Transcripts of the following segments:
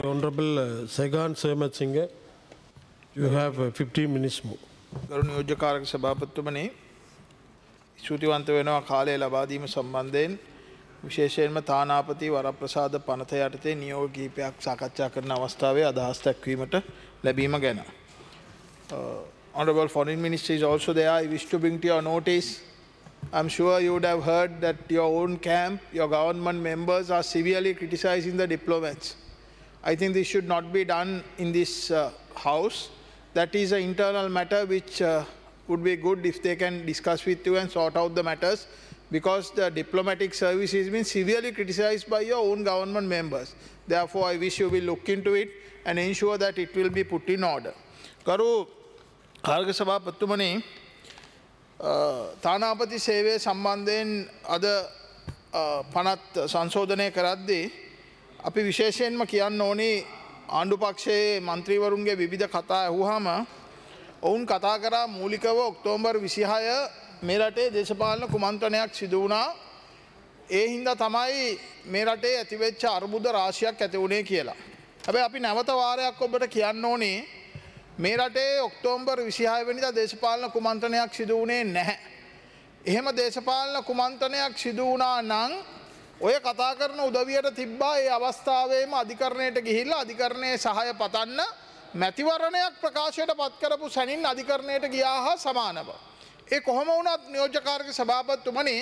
Honorable Segan Sematsinghe, you have 15 minutes more. ගරු නියෝජ්‍යකාරක සභාපතිතුමනි ස්තුතිවන්ත වෙනවා කාලය ලබා දීම සම්බන්ධයෙන් විශේෂයෙන්ම තානාපති වරප්‍රසාද පනත යටතේ නියෝග කිහිපයක් සාකච්ඡා කරන අවස්ථාවේ අදහස් දක්වීමට ලැබීම ගැන. Honorable Foreign Minister is also there. I wish to bring to your notice. I'm sure you would have heard that your own camp, your government members are severely criticizing the diplomats. I think this should not be done in this house. That is an internal matter which would be good if they can discuss with you and sort out the matters, because the diplomatic service has been severely criticized by your own government members. Therefore, I wish you will look into it and ensure that it will be put in order. Garu කාර්ක සභාපතිතුමනි, තානාපති සේවය සම්බන්ධයෙන් අද පනත් සංශෝධනය කරද්දී අපි විශේෂයෙන්ම කියන්න ඕනි ආණ්ඩු පක්ෂයේ මන්ත්‍රීවරුන්ගේ විවිධ කතා ඇහුවාම ඔවුන් කතා කරා මූලිකව ඔක්තෝබර් 26 මේ රටේ දේශපාලන කුමන්ත්‍රණයක් සිදු වුණා. ඒ හින්දා තමයි මේ රටේ ඇතිවෙච්ච අර්බුද රාශියක් ඇති වුණේ කියලා. හැබැයි අපි නැවත වාරයක් ඔබට කියන්න ඕනේ මේ රටේ ඔක්තෝබර් 26 වෙනිදා දේශපාලන කුමන්ත්‍රණයක් සිදු වුණේ නැහැ. එහෙම දේශපාලන කුමන්ත්‍රණයක් සිදු වුණා නම් ඔය කතා කරන උදවියට තිබ්බා ඒ අවස්ථාවේම අධිකරණයට ගිහිල්ලා අධිකරණයේ සහාය පතන්න මැතිවරණයක් ප්‍රකාශයට පත් කරපු සැනින් අධිකරණයට ගියා හා සමානව. ඒ කොහොම වුණත් නියෝජ්‍යකාරක සභාපතිතුමනි,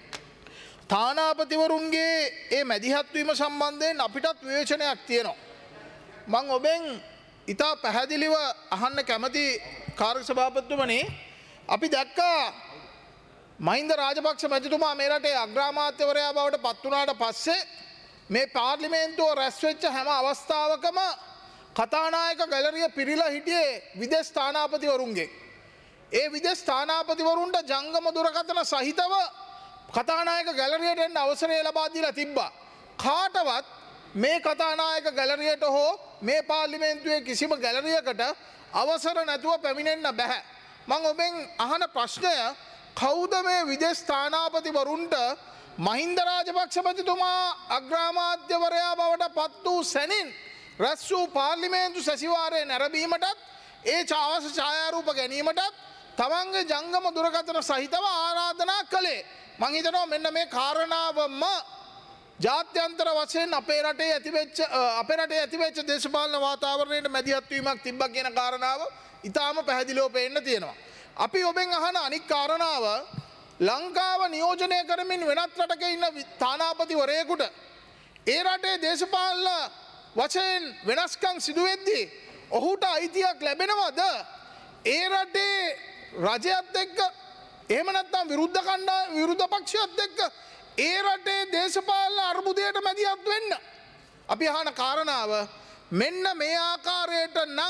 තානාපතිවරුන්ගේ ඒ මැදිහත් වීම සම්බන්ධයෙන් අපිටත් විවේචනයක් තියෙනවා. මම ඔබෙන් ඉතා පැහැදිලිව අහන්න කැමති කාර්ක සභාපතිතුමනි, අපි දැක්කා මහින්ද රාජපක්ෂ මැතිතුමා මේ රටේ අග්‍රාමාත්‍යවරයා බවට පත් වුණාට පස්සේ මේ පාර්ලිමේන්තුව රැස් වෙච්ච හැම අවස්ථාවකම කතානායක ගැලරිය පිරීලා හිටියේ විදේශ තානාපතිවරුන්ගෙන්. ඒ විදේශ තානාපතිවරුන්ට ජංගම දුරකථන සහිතව කතානායක ගැලරියට එන්න අවසරය ලබා දීලා තිබ්බා. කාටවත් මේ කතානායක ගැලරියට හෝ මේ පාර්ලිමේන්තුවේ කිසිම ගැලරියකට අවසර නැතුව පැමිණෙන්න බැහැ. මම ඔබෙන් අහන ප්‍රශ්නය, කවුද මේ විදේශ තානාපතිවරුන්ට මහින්ද රාජපක්ෂ මැතිතුමා අග්‍රාමාත්‍යවරයා බවට පත් වූ සැනින් රැස් වූ පාර්ලිමේන්තු සැසිවාරය නැරඹීමටත් ඒ අවශ්‍ය ඡායාරූප ගැනීමටත් තමන්ගේ ජංගම දුරකථන සහිතව ආරාධනා කළේ? මං හිතනවා මෙන්න මේ කාරණාවම ජාත්‍යන්තර වශයෙන් අපේ රටේ ඇතිවෙච්ච දේශපාලන වාතාවරණයට මැදිහත් වීමක් තිබ්බා කියන කාරණාව ඉතාම පැහැදිලිව පේන්න තියෙනවා. අපි ඔබෙන් අහන අනික් කාරණාව, ලංකාව නියෝජනය කරමින් වෙනත් රටක ඉන්න තානාපතිවරයෙකුට ඒ රටේ දේශපාලන වශයෙන් වෙනස්කම් සිදු වෙද්දී ඔහුට අයිතියක් ලැබෙනවද ඒ රටේ රජයත් එක්ක එහෙම නැත්නම් විරුද්ධ පක්ෂයත් එක්ක ඒ රටේ දේශපාලන අර්බුදයට මැදිහත් වෙන්න? අපි අහන කාරණාව මෙන්න මේ ආකාරයට නම්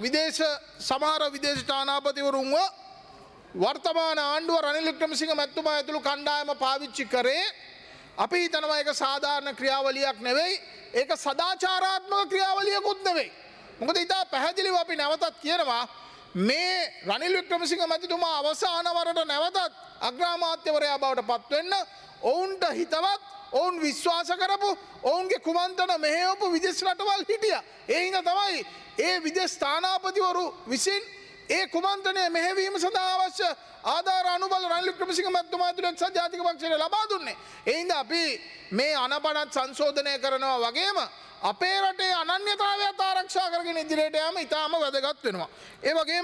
සමහර විදේශ තානාපතිවරුන්ව වර්තමාන ආණ්ඩුව රනිල් වික්‍රමසිංහ මැතිතුමා ඇතුළු කණ්ඩායම පාවිච්චි කරේ. අපි හිතනවා ඒක සාධාරණ ක්‍රියාවලියක් නෙවෙයි, ඒක සදාචාරාත්මක ක්‍රියාවලියකුත් නෙවෙයි. මොකද ඉතා පැහැදිලිව අපි නැවතත් කියනවා මේ රනිල් වික්‍රමසිංහ මැතිතුමා අවසාන වරට නැවතත් අග්‍රාමාත්‍යවරයා බවට පත් වෙන්න ඔවුන්ට හිතවත්, ඔවුන් විශ්වාස කරපු, ඔවුන්ගේ කුමන්ත්‍රණ මෙහෙයවපු විදේශ රටවල් හිටියා. ඒ හින්දා තමයි ඒ විදේශ තානාපතිවරු විසින් ඒ කුමන්ත්‍රණය මෙහෙවීම සඳහා අවශ්‍ය ආධාර අනුබල රනිල් වික්‍රමසිංහ මැතිතුමා ඇතුළු එක්සත් ජාතික පක්ෂයට ලබා දුන්නේ. ඒ හින්දා අපි මේ අනපනත් සංශෝධනය කරනවා වගේම අපේ රටේ අනන්‍යතාවයත් ආරක්ෂා කරගෙන ඉදිරියට යාම ඉතාම වැදගත් වෙනවා. ඒ වගේම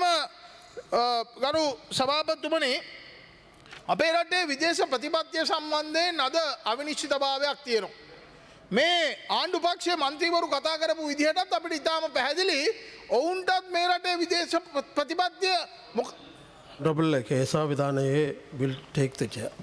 ගරු සභාපතිතුමනි, අපේ රටේ විදේශ ප්‍රතිපත්තිය සම්බන්ධයෙන් අද අවිනිශ්චිතභාවයක් තියෙනවා. මේ ආණ්ඩු පක්ෂයේ මන්ත්‍රීවරු කතා කරපු විදිහටත් අපිට ඉතාම පැහැදිලි ඔවුන්ටත් මේ රටේ විදේශ ප්‍රතිපත්තිය Honorable Kesa Vidhanaye will take the chair.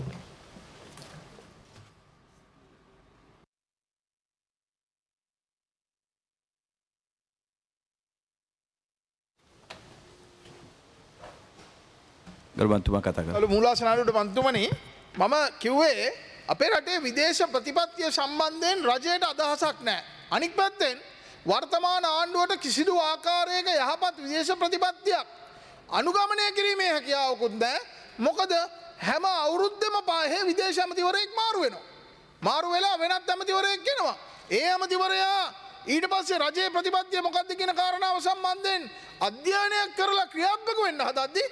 මූලාසනාඩුවට මන්තුමනි, මම කිව්වේ අපේ රටේ විදේශ ප්‍රතිපත්තිය සම්බන්ධයෙන් රජයට අදහසක් නැහැ. අනික් පැත්තෙන් වර්තමාන ආණ්ඩුවට කිසිදු ආකාරයක යහපත් විදේශ ප්‍රතිපත්තියක් අනුගමනය කිරීමේ හැකියාවකුත් නැහැ. මොකද හැම අවුරුද්දෙම පාහේ විදේශ ඇමතිවරයෙක් මාරු වෙනවා. මාරු වෙලා වෙනත් ඇමතිවරයෙක් එනවා. ඒ ඇමතිවරයා ඊට පස්සේ රජයේ ප්‍රතිපත්තිය මොකක්ද කියන කාරණාව සම්බන්ධයෙන් අධ්‍යයනයක් කරලා ක්‍රියාත්මක වෙන්න හදද්දී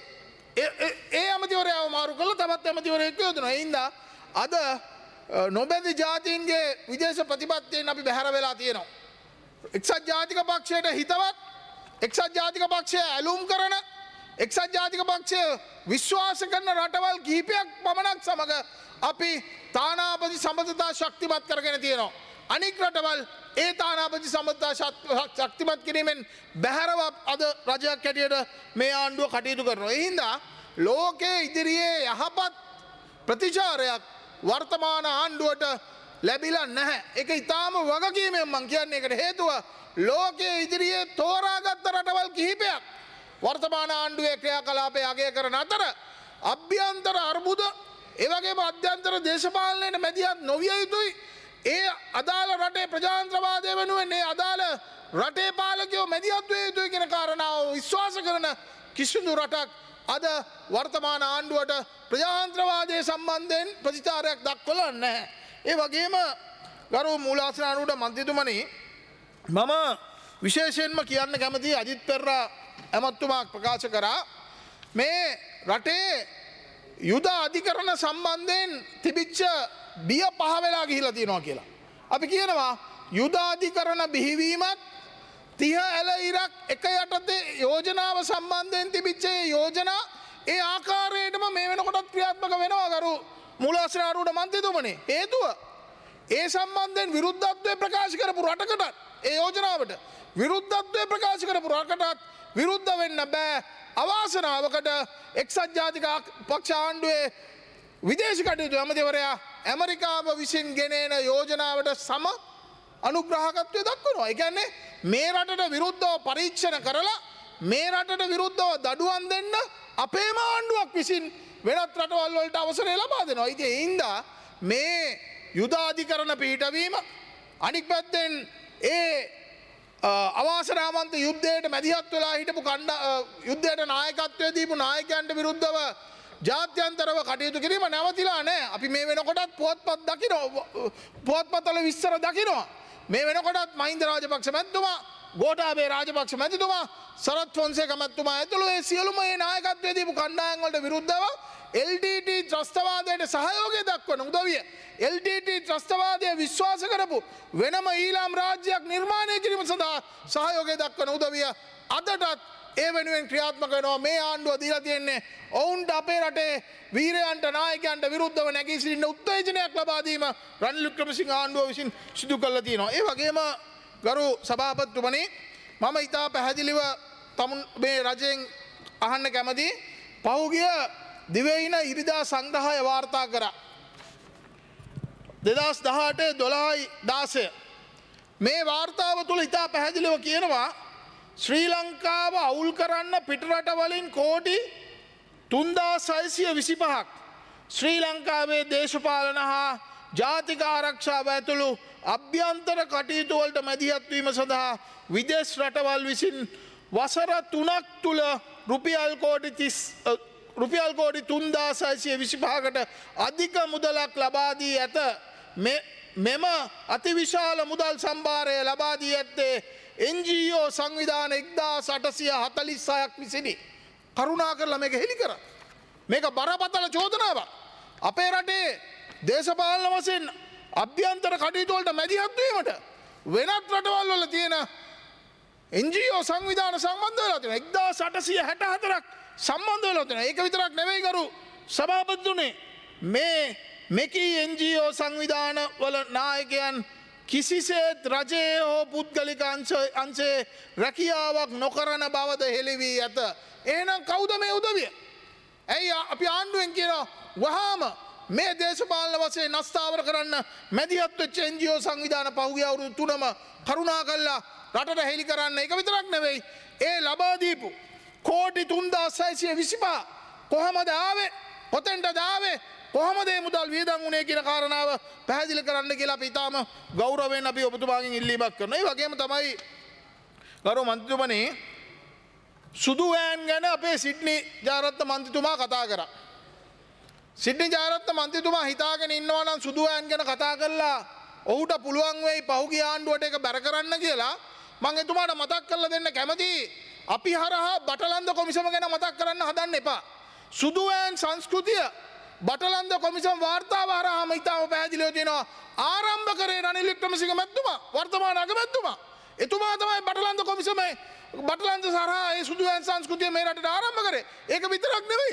ඒ ඇමතිවරයාව මාරු කරලා තවත් ඇමතිවරයෙක් යොදනවා. ඒ හින්දා අද නොබැඳි ජාතීන්ගේ විදේශ ප්‍රතිපත්තියෙන් අපි බැහැර වෙලා තියෙනවා. එක්සත් ජාතික පක්ෂයට හිතවත් එක්සත් ජාතික පක්ෂය ඇලුම් කරන එක්සත් ජාතික පක්ෂය විශ්වාස කරන රටවල් කිහිපයක් පමණක් සමග අපි තානාපති සම්බන්ධතා ශක්තිමත් කරගෙන තියෙනවා. අනික් රටවල් ඒ තානාපති සම්බන්ධතා ශක්තිමත් කිරීමෙන් බැහැරව අද රජයක් හැටියට මේ ආණ්ඩුව කටයුතු කරනවා. ඒ හින්දා ලෝකයේ ඉදිරියේ යහපත් ප්‍රතිචාරයක් වර්තමාන ආණ්ඩුවට ලැබිලා නැහැ. ඒක ඊටාම වගකීමෙන් මම කියන්නේ. ඒකට හේතුව ලෝකයේ ඉදිරියේ තෝරාගත් රටවල් කිහිපයක් වර්තමාන ආණ්ඩුවේ ක්‍රියාකලාපය අගය කරන අතර අභ්‍යන්තර අර්බුද එවැගේම අධ්‍යන්තර දේශපාලනයට මැදිහත් නොවිය යුතුයි. ඒ අදාළ රටේ ප්‍රජාතන්ත්‍රවාදය වෙනුවෙන් ඒ අදාළ රටේ පාලකයෝ මැදිහත් විය යුතුයි කියන කාරණාව විශ්වාස කරන කිසිදු රටක් අද වර්තමාන ආණ්ඩුවට ප්‍රජාතන්ත්‍රවාදය සම්බන්ධයෙන් ප්‍රතිචාරයක් දක්වලා නැහැ. ඒ වගේම ගරු මූලාසන ආණ්ඩුවට මන්ත්‍රීතුමනි මම විශේෂයෙන්ම කියන්න කැමති අජිත් පෙරේරා ඇමතුමා ප්‍රකාශ කරා මේ රටේ යුද අධිකරණ සම්බන්ධයෙන් තිබිච්ච බිය පහ වෙලා ගිහිලා තියෙනවා කියලා. අපි කියනවා යුද අධිකරණ බිහිවීමත් 30 ඇල ඉරක් එක යටතේ යෝජනාව සම්බන්ධයෙන් තිබිච්ච යෝජනා ඒ ආකාරයටම මේ වෙනකොටත් ක්‍රියාත්මක වෙනවා ගරු මූලාසන ආණ්ඩුවට මන්ත්‍රීතුමනි. හේතුව ඒ සම්බන්ධයෙන් විරුද්ධත්වය ප්‍රකාශ කරපු රටකට ඒ යෝජනාවට විරුද්ධත්වය ප්‍රකාශ කරපු රටකටත් විරුද්ධ වෙන්න බෑ. අවාසනාවකට එක්සත් ජාතික පක්ෂ ආණ්ඩුවේ විදේශ කටයුතු ඇමතිවරයා ඇමරිකාව විසින් ගෙනෙන යෝජනාවට සම අනුග්‍රහකත්වය දක්වනවා. ඒ කියන්නේ මේ රටට විරුද්ධව පරීක්ෂණ කරලා මේ රටට විරුද්ධව දඩුවම් දෙන්න අපේම ආණ්ඩුවක් විසින් වෙනත් රටවල් වලට අවසරය ලබා දෙනවා. ඉතින් ඒ හින්දා මේ යුද අධිකරණ පිහිටවීම අනික් පැත්තෙන් ඒ අවාසනාවන්ත යුද්ධයට මැදිහත් වෙලා හිටපු යුද්ධයට නායකත්වය දීපු නායකයන්ට විරුද්ධව ජාත්‍යන්තරව කටයුතු කිරීම නැවතිලා නැහැ. අපි මේ වෙනකොටත් පුවත්පත් දකිනවා. පුවත්පත්වල විස්තර දකිනවා. මේ වෙනකොටත් මහින්ද රාජපක්ෂ මැතිතුමා, ගෝඨාභය රාජපක්ෂ මැතිතුමා, සරත් ෆොන්සේකා මැතිතුමා ඇතුළු ඒ සියලුම මේ නායකත්වය දීපු කණ්ඩායම් වලට විරුද්ධව LTT ත්‍රස්තවාදයට සහයෝගය දක්වන උදවිය LTT ත්‍රස්තවාදය විශ්වාස කරපු වෙනම ඊළාම් රාජ්‍යයක් නිර්මාණය කිරීම සඳහා සහයෝගය දක්වන උදවිය අදටත් ඒ වෙනුවෙන් ක්‍රියාත්මක වෙනවා. මේ ආණ්ඩුව දීලා තියෙන්නේ ඔවුන්ට අපේ රටේ වීරයන්ට නායකයන්ට විරුද්ධව නැගී සිටින්න උත්තේජනයක් ලබා දීම රනිල් වික්‍රමසිංහ ආණ්ඩුව විසින් සිදු කළා තියෙනවා. ඒ වගේම ගරු සභාපතිතුමනි මම ඉතා පැහැදිලිව මේ රජයෙන් අහන්න කැමති පහුගිය දිවයින ඉරිදා සංග්‍රහය වාර්තා කරා 2018-12-16 මේ වාර්තාව තුළ ඉතා පැහැදිලිව කියනවා ශ්‍රී ලංකාව අවුල් කරන්න පිටරට වලින් කෝටි 3625ක් ශ්‍රී ලංකාවේ දේශපාලන හා ජාතික ආරක්ෂාව ඇතුළු අභ්‍යන්තර කටයුතු වලට මැදිහත් වීම සඳහා විදේශ රටවල් විසින් වසර 3ක් තුල රුපියල් කෝටි 3625කට අධික මුදලක් ලබා දී ඇත. මෙම අතිවිශාල මුදල් සම්භාරය ලබා දී ඇත්තේ NGO සංවිධාන 1846ක් විසිනි. කරුණා කරලා මේක හෙළි කරා. මේක බරපතල චෝදනාවක්. අපේ රටේ දේශපාලන වශයෙන් අභ්‍යන්තර කටයුතු වලට මැදිහත් වීමට වෙනත් රටවල් වල තියෙන NGO සංවිධාන සම්බන්ධ වෙලා තියෙනවා 1864ක් සම්බන්ධ වෙලා තියෙනවා. ඒක විතරක් නෙවෙයි කරු සභාපතිතුමනි මේ මෙකී NGO සංවිධාන වල නායකයන් කිසිසේත් රජයේ හෝ පුද්ගලික අංශයේ රැකියාවක් නොකරන බවද හෙළි වී ඇත. එහෙනම් කවුද මේ උදවිය? ඇයි අපි ආණ්ඩුවෙන් කියනවා වහාම මේ දේශපාලන වශයෙන් නස්තාවර කරන්න මැදිහත් වෙච්ච NGO සංවිධාන පහුගිය අවුරුදු 3ම කරුණා කළා රටට හෙළි කරන්න. ඒක විතරක් නෙවෙයි ඒ ලබා දීපු කෝටි 3625 කොහමද ආවේ? කොතෙන්ටද ආවේ? කොහොමද මේ මුදල් වියදම් වුණේ කියන කාරණාව පැහැදිලි කරන්න කියලා අපි ඊටාම ගෞරවයෙන් අපි ඔබතුමාගෙන් ඉල්ලීමක් කරනවා. ඒ වගේම තමයි ගරු මන්ත්‍රීතුමනි සුදු වෑන් ගැන අපේ සිඩ්නි ජාරත්න මන්ත්‍රීතුමා කතා කරා. සිඩ්නි ජාරත්න මන්ත්‍රීතුමා හිතාගෙන ඉන්නවා නම් සුදු වෑන් ගැන කතා කරලා ඔහුට පුළුවන් වෙයි පහුගිය ආණ්ඩුවට ඒක බැර කරන්න කියලා මම එතුමාට මතක් කරලා දෙන්න කැමතියි. අපි හරහා බටලන්ද කොමිසම ගැන මතක් කරන්න හදන්න එපා. සුදුවෑන් සංස්කෘතිය බටලන්ද කොමිසම් වාර්තාව හරහාම ඉතාම පැහැදිලිව තියෙනවා. ආරම්භ කරේ රනිල් වික්‍රමසිංහ මැතිතුමා වර්තමාන අගමැතිතුමා. එතුමා තමයි බටලන්ද කොමිසමේ බටලන්ද සරහා ඒ සුදුවෑන් සංස්කෘතිය මේ රටට ආරම්භ කරේ. ඒක විතරක් නෙවෙයි.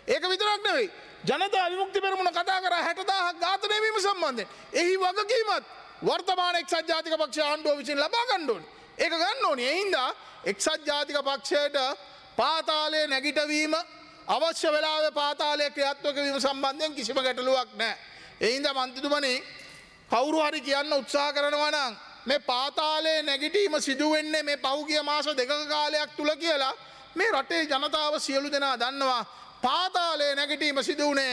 ජනතා විමුක්ති පෙරමුණ කතා කර 60,000ක් ඝාතනය වීම සම්බන්ධයෙන් එහි වගකීමත් වර්තමාන එක්සත් ජාතික පක්ෂ ආණ්ඩුව විසින් ලබා ගන්න ඕනේ. ඒක ගන්න ඕනේ. ඒ හින්දා එක්සත් ජාතික පක්ෂයට පාතාලයේ නැගිටවීම අවශ්‍ය වෙලාවේ පාතාලයේ ක්‍රියාත්මක වීම සම්බන්ධයෙන් කිසිම ගැටලුවක් නැහැ. ඒ හින්දා මන්ත්‍රීතුමනි කවුරු හරි කියන්න උත්සාහ කරනවා නම් මේ පාතාලයේ නැගිටීම සිදු වෙන්නේ මේ පහුගිය මාස දෙකක කාලයක් තුල කියලා මේ රටේ ජනතාව සියලු දෙනා දන්නවා. පාතාලයේ නැගිටීම සිදු වුණේ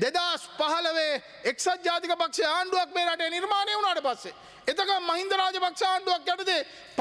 2015 එක්සත් ජාතික පක්ෂ ආණ්ඩුවක් මේ රටේ නිර්මාණය වුණාට පස්සේ. එතකම් මහින්ද රාජපක්ෂ ආණ්ඩුවක් යටතේ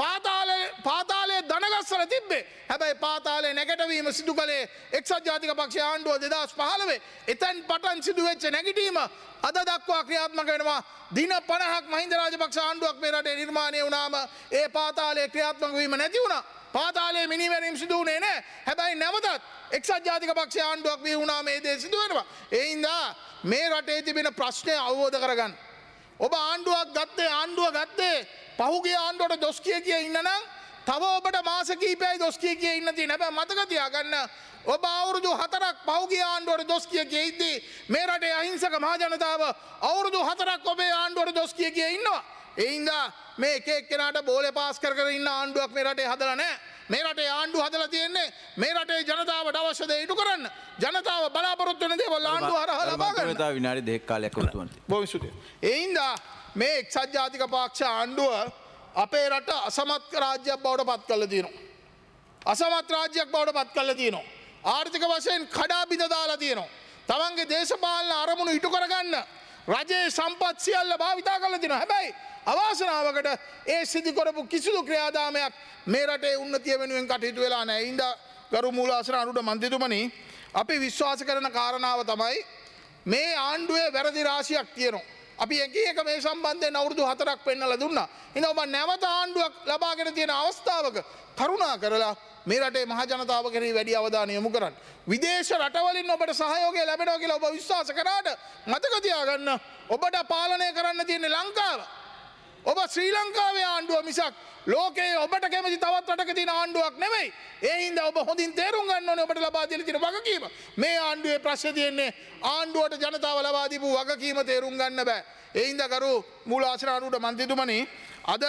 පාතාලයේ දනගස්සලා තිබ්බේ. හැබැයි පාතාලයේ නැගිටවීම සිදු කළේ එක්සත් ජාතික පක්ෂ ආණ්ඩුව 2015. එතෙන් පටන් සිදු වෙච්ච නැගිටීම අද දක්වා ක්‍රියාත්මක වෙනවා. දින 50ක් මහින්ද රාජපක්ෂ ආණ්ඩුවක් මේ රටේ නිර්මාණය වුණාම ඒ පාතාලයේ ක්‍රියාත්මක වීම නැති වුණා. පාතාලයේ මිනිමැරීම් සිදු වුණේ නැහැ. හැබැයි නැවතත් එක්සත් ජාතික පක්ෂ ආණ්ඩුවක් වී වුණා මේ දේ සිදු වෙනවා. ඒ හින්දා මේ රටේ තිබෙන ප්‍රශ්නය අවබෝධ කරගන්න. ඔබ ආණ්ඩුව ගත්තේ පහුගිය ආණ්ඩුවට දොස් කිය ඉන්න නම් තව ඔබට මාස කිහිපයයි දොස් කිය ඉන්න තියෙන. හැබැයි මතක තියාගන්න ඔබ අවුරුදු 4ක් පහුගිය ආණ්ඩුවට දොස් කිය ඉද්දී මේ රටේ අහිංසක මහ ජනතාව අවුරුදු 4ක් ඔබේ ආණ්ඩුවට දොස් කිය ඉන්නවා. ඒ හින්දා මේ එක එක්කෙනාට බෝලේ පාස් කර ඉන්න ආණ්ඩුවක් මේ රටේ හදලා නැහැ. මේ රටේ ආණ්ඩුව හදලා තියෙන්නේ මේ රටේ ජනතාවට අවශ්‍ය දේ ඉටු කරන්න. ජනතාව බලාපොරොත්තු වෙන දේවල් ආණ්ඩුව හරහා ලබා ගන්න. තව විනාඩි 2ක කාලයක් උතුම්වන්ත. බොහොම ස්තුතියි. ඒ හින්දා මේ එක්සත් ජාතික පක්ෂ ආණ්ඩුව අපේ රට අසමත් රාජ්‍යයක් බවට පත් කරලා තියෙනවා. අසමත් රාජ්‍යයක් බවට පත් කරලා තියෙනවා. ආර්ථික වශයෙන් කඩා බිඳ දාලා තියෙනවා. තමන්ගේ දේශපාලන අරමුණු ඉටු කරගන්න රජයේ සම්පත් සියල්ල භාවිතා කරලා තියෙනවා. හැබැයි අවාසනාවකට ඒ සිදු කරපු කිසිදු ක්‍රියාදාමයක් මේ රටේ උන්නතිය වෙනුවෙන් කටයුතු වෙලා නැහැ. ඒ හින්දා ගරු මූලාසන අනුර මන්ත්‍රීතුමනි අපි විශ්වාස කරන කාරණාව තමයි මේ ආණ්ඩුවේ වැරදි රාශියක් තියෙනවා. අපි එක මේ සම්බන්ධයෙන් අවුරුදු 4ක් පෙන්නලා දුන්නා. ඉතින් ඔබ නැවත ආණ්ඩුවක් ලබාගෙන තියෙන අවස්ථාවක කරුණා කරලා මේ රටේ මහ ජනතාව කෙරෙහි වැඩි අවධානය යොමු කරන්න. විදේශ රටවලින් ඔබට සහයෝගය ලැබෙනවා කියලා ඔබ විශ්වාස කරාට මතක තියාගන්න ඔබට පාලනය කරන්න තියෙන්නේ ලංකාව. ඔබ ශ්‍රී ලංකාවේ ආණ්ඩුව මිසක් ලෝකයේ ඔබට කැමති තවත් රටක තියෙන ආණ්ඩුවක් නෙමෙයි. ඒ හින්දා ඔබ හොඳින් තේරුම් ගන්න ඕනේ ඔබට ලබා දීලා තියෙන වගකීම. මේ ආණ්ඩුවේ ප්‍රශ්නේ තියෙන්නේ ආණ්ඩුවට ජනතාව ලබා දීපු වගකීම තේරුම් ගන්න බෑ. ඒ හින්දා කරු මූලාසන අනුර මන්ත්‍රීතුමනි අද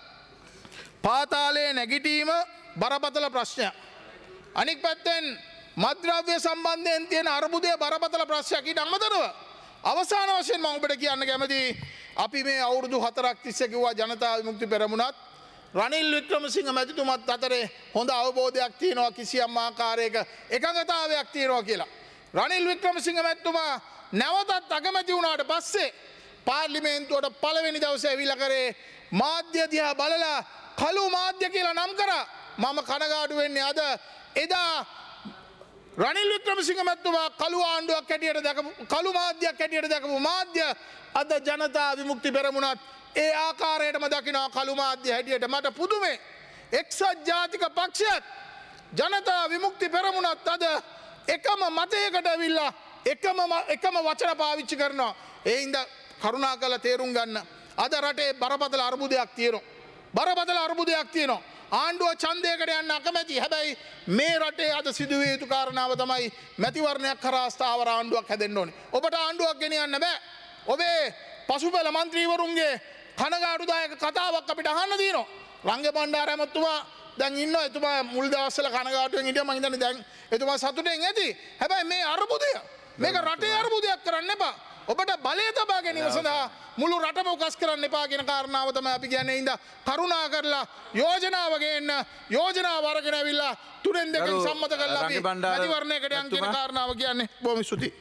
පාතාලයේ නැගිටීම බරපතල ප්‍රශ්නයක්. අනික් පැත්තෙන් මත්ද්‍රව්‍ය සම්බන්ධයෙන් තියෙන අර්බුදය බරපතල ප්‍රශ්නයක්. ඊට අමතරව අවසාන වශයෙන් මම ඔබට කියන්න කැමතියි අපි මේ අවුරුදු 4ක් තිස්සේ කිව්වා ජනතා විමුක්ති පෙරමුණත් රනිල් වික්‍රමසිංහ මැතිතුමත් අතරේ හොඳ අවබෝධයක් තියෙනවා කිසියම් ආකාරයක එකඟතාවයක් තියෙනවා කියලා. රනිල් වික්‍රමසිංහ මැතිතුමා නැවතත් අගමැති වුණාට පස්සේ පාර්ලිමේන්තුවට පළවෙනි දවසේ ඇවිල්ලා කරේ මාධ්‍ය දිහා බලලා කළු මාධ්‍ය කියලා නම් කරා. මම කනගාටු වෙන්නේ අද එදා රනිල් වික්‍රමසිංහ මැතිතුමා කළු ආණ්ඩුවක් හැටියට දැකපු කළු මාධ්‍යයක් හැටියට දැකපු මාධ්‍ය අද ජනතා විමුක්ති පෙරමුණත් ඒ ආකාරයටම දකිනවා කළු මාධ්‍ය හැටියට. මට පුදුමේ එක්සත් ජාතික පක්ෂයත් ජනතා විමුක්ති පෙරමුණත් අද එකම මතයකට ඇවිල්ලා එකම වචන පාවිච්චි කරනවා. ඒ හින්දා කරුණාකරලා තේරුම් ගන්න අද රටේ බරපතල අර්බුදයක් තියෙනවා. බරපතල අර්බුදයක් තියෙනවා. ආණ්ඩුව ඡන්දයකට යන්න අකමැති. හැබැයි මේ රටේ අද සිදුවිය යුතු කාරණාව තමයි මැතිවරණයක් කරා ස්ථාවර ආණ්ඩුවක් හැදෙන්න ඕනේ. ඔබට ආණ්ඩුවක් ගෙනියන්න බෑ. ඔබේ පසුපෙළ මන්ත්‍රීවරුන්ගේ කනගාටුදායක කතාවක් අපිට අහන්න තියෙනවා. රංග බණ්ඩාර ඇමතුමා දැන් ඉන්නවා. එතුමා මුල් දවස්වල කනගාටුවෙන් හිටියා. මම හිතන්නේ දැන් එතුමා සතුටෙන් ඇති. හැබැයි මේ අර්බුදය මේක රටේ අර්බුදයක් කරන්න එපා. ඔබට බලය තබා ගැනීම සඳහා මුළු රටම උකස් කරන්න එපා කියන කාරණාව තමයි අපි කියන්නේ. ඉඳ කරුණා කරලා යෝජනාව ගේන්න යෝජනාව අරගෙන ඇවිල්ලා තුනෙන් දෙකෙන් සම්මත කරලා අපි මැතිවරණයකට යන් කියන කාරණාව කියන්නේ. බොහොම ස්තුතියි.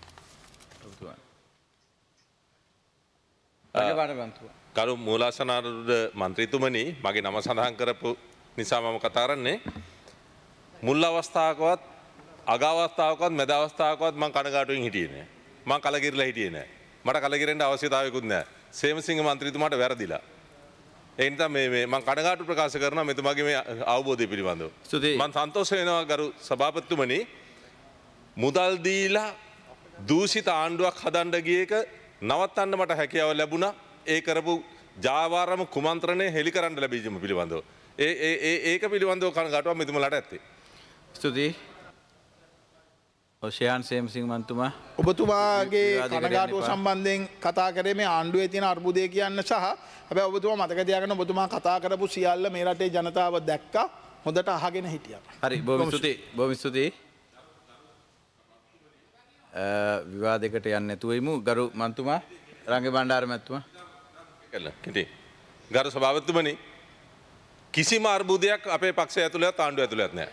කරු මූලාසනාරූඪ මන්ත්‍රීතුමනි මගේ නම සඳහන් කරපු නිසා මම කතා කරන්නේ මුල් අවස්ථාවකවත් අග අවස්ථාවකවත් මැද අවස්ථාවකවත් මම කනගාටුවෙන් හිටියේ නෑ. මම කලකිරලා හිටියේ නෑ. මට කලකිරෙන්න අවශ්‍යතාවයකුත් නෑ. සේමසිංහ මන්ත්‍රීතුමාට වැරදිලා. ඒ නිසා මේ මම කඩගාටු ප්‍රකාශ කරනවා මෙතුමාගේ මේ අවබෝධය පිළිබඳව. ස්තුතියි. මම සන්තෝෂ වෙනවා ගරු සභාපතිතුමනි මුදල් දීලා දූෂිත ආණ්ඩුවක් හදන්න ගිය එක නවත්තන්න මට හැකියාව ලැබුණා. ඒ කරපු ජාවාරම කුමන්ත්‍රණය හෙලි කරන්න ලැබීම පිළිබඳව. ඒක පිළිබඳව කනගාටුවක් මෙතුමාලට ඇත්තේ. ස්තුතියි. ෂයාන් සේමසිංහ මන්තුමා. ඔබතුමාගේ විවාදයකට කනගාටුව යන්න එපා. සම්බන්ධයෙන් කතා කරේ මේ ආණ්ඩුවේ තියෙන අර්බුදය කියන්න සහ හැබැයි ඔබතුමා මතක තියාගන්න ඔබතුමා කතා කරපු සියල්ල මේ රටේ ජනතාව දැක්කා හොඳට අහගෙන හිටියා. හරි බොහොම ස්තුතියි. බොහොම ස්තුතියි. විවාදයකට යන්න නැතුව ඉමු. ගරු මන්තුමා රංගේ බණ්ඩාර මැතිතුමා. ගරු සභාපතිතුමනි කිසිම අර්බුදයක් අපේ පක්ෂය ඇතුළත් ආණ්ඩුව ඇතුළත් නැහැ.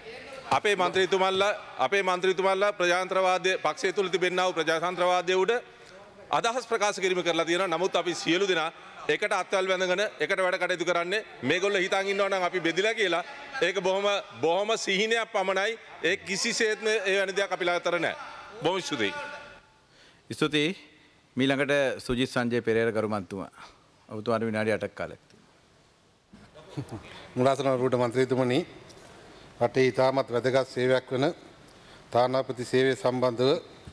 අපේ මන්ත්‍රීතුමල්ලා ප්‍රජාතන්ත්‍රවාදය පක්ෂය තුළ තිබෙන්නා වූ ප්‍රජාතන්ත්‍රවාදය උඩ අදහස් ප්‍රකාශ කිරීම කරලා තියෙනවා. නමුත් අපි සියලු දෙනා එකට අත්වල් වැඳගෙන එකට වැඩ කටයුතු කරන්නේ මේගොල්ලෝ හිතන් ඉන්නවා නම් අපි බෙදිලා කියලා. ඒක බොහොම සිහිනයක් පමණයි. ඒ කිසිසේත්ම ඒ වෙන දෙයක් අපි ළඟ අතර නැහැ. බොහොම ස්තුතියි. ස්තුතියි. මීළඟට සුජිත් සංජය පෙරේර ගරු මන්තුමා. ඔබතුමාට විනාඩි 8ක් කාලයක් තියෙනවා. මුලාසන රූඩ මන්ත්‍රීතුමනි රටේ ඉතාමත් වැදගත් සේවයක් වන තානාපති සේවය සම්බන්ධව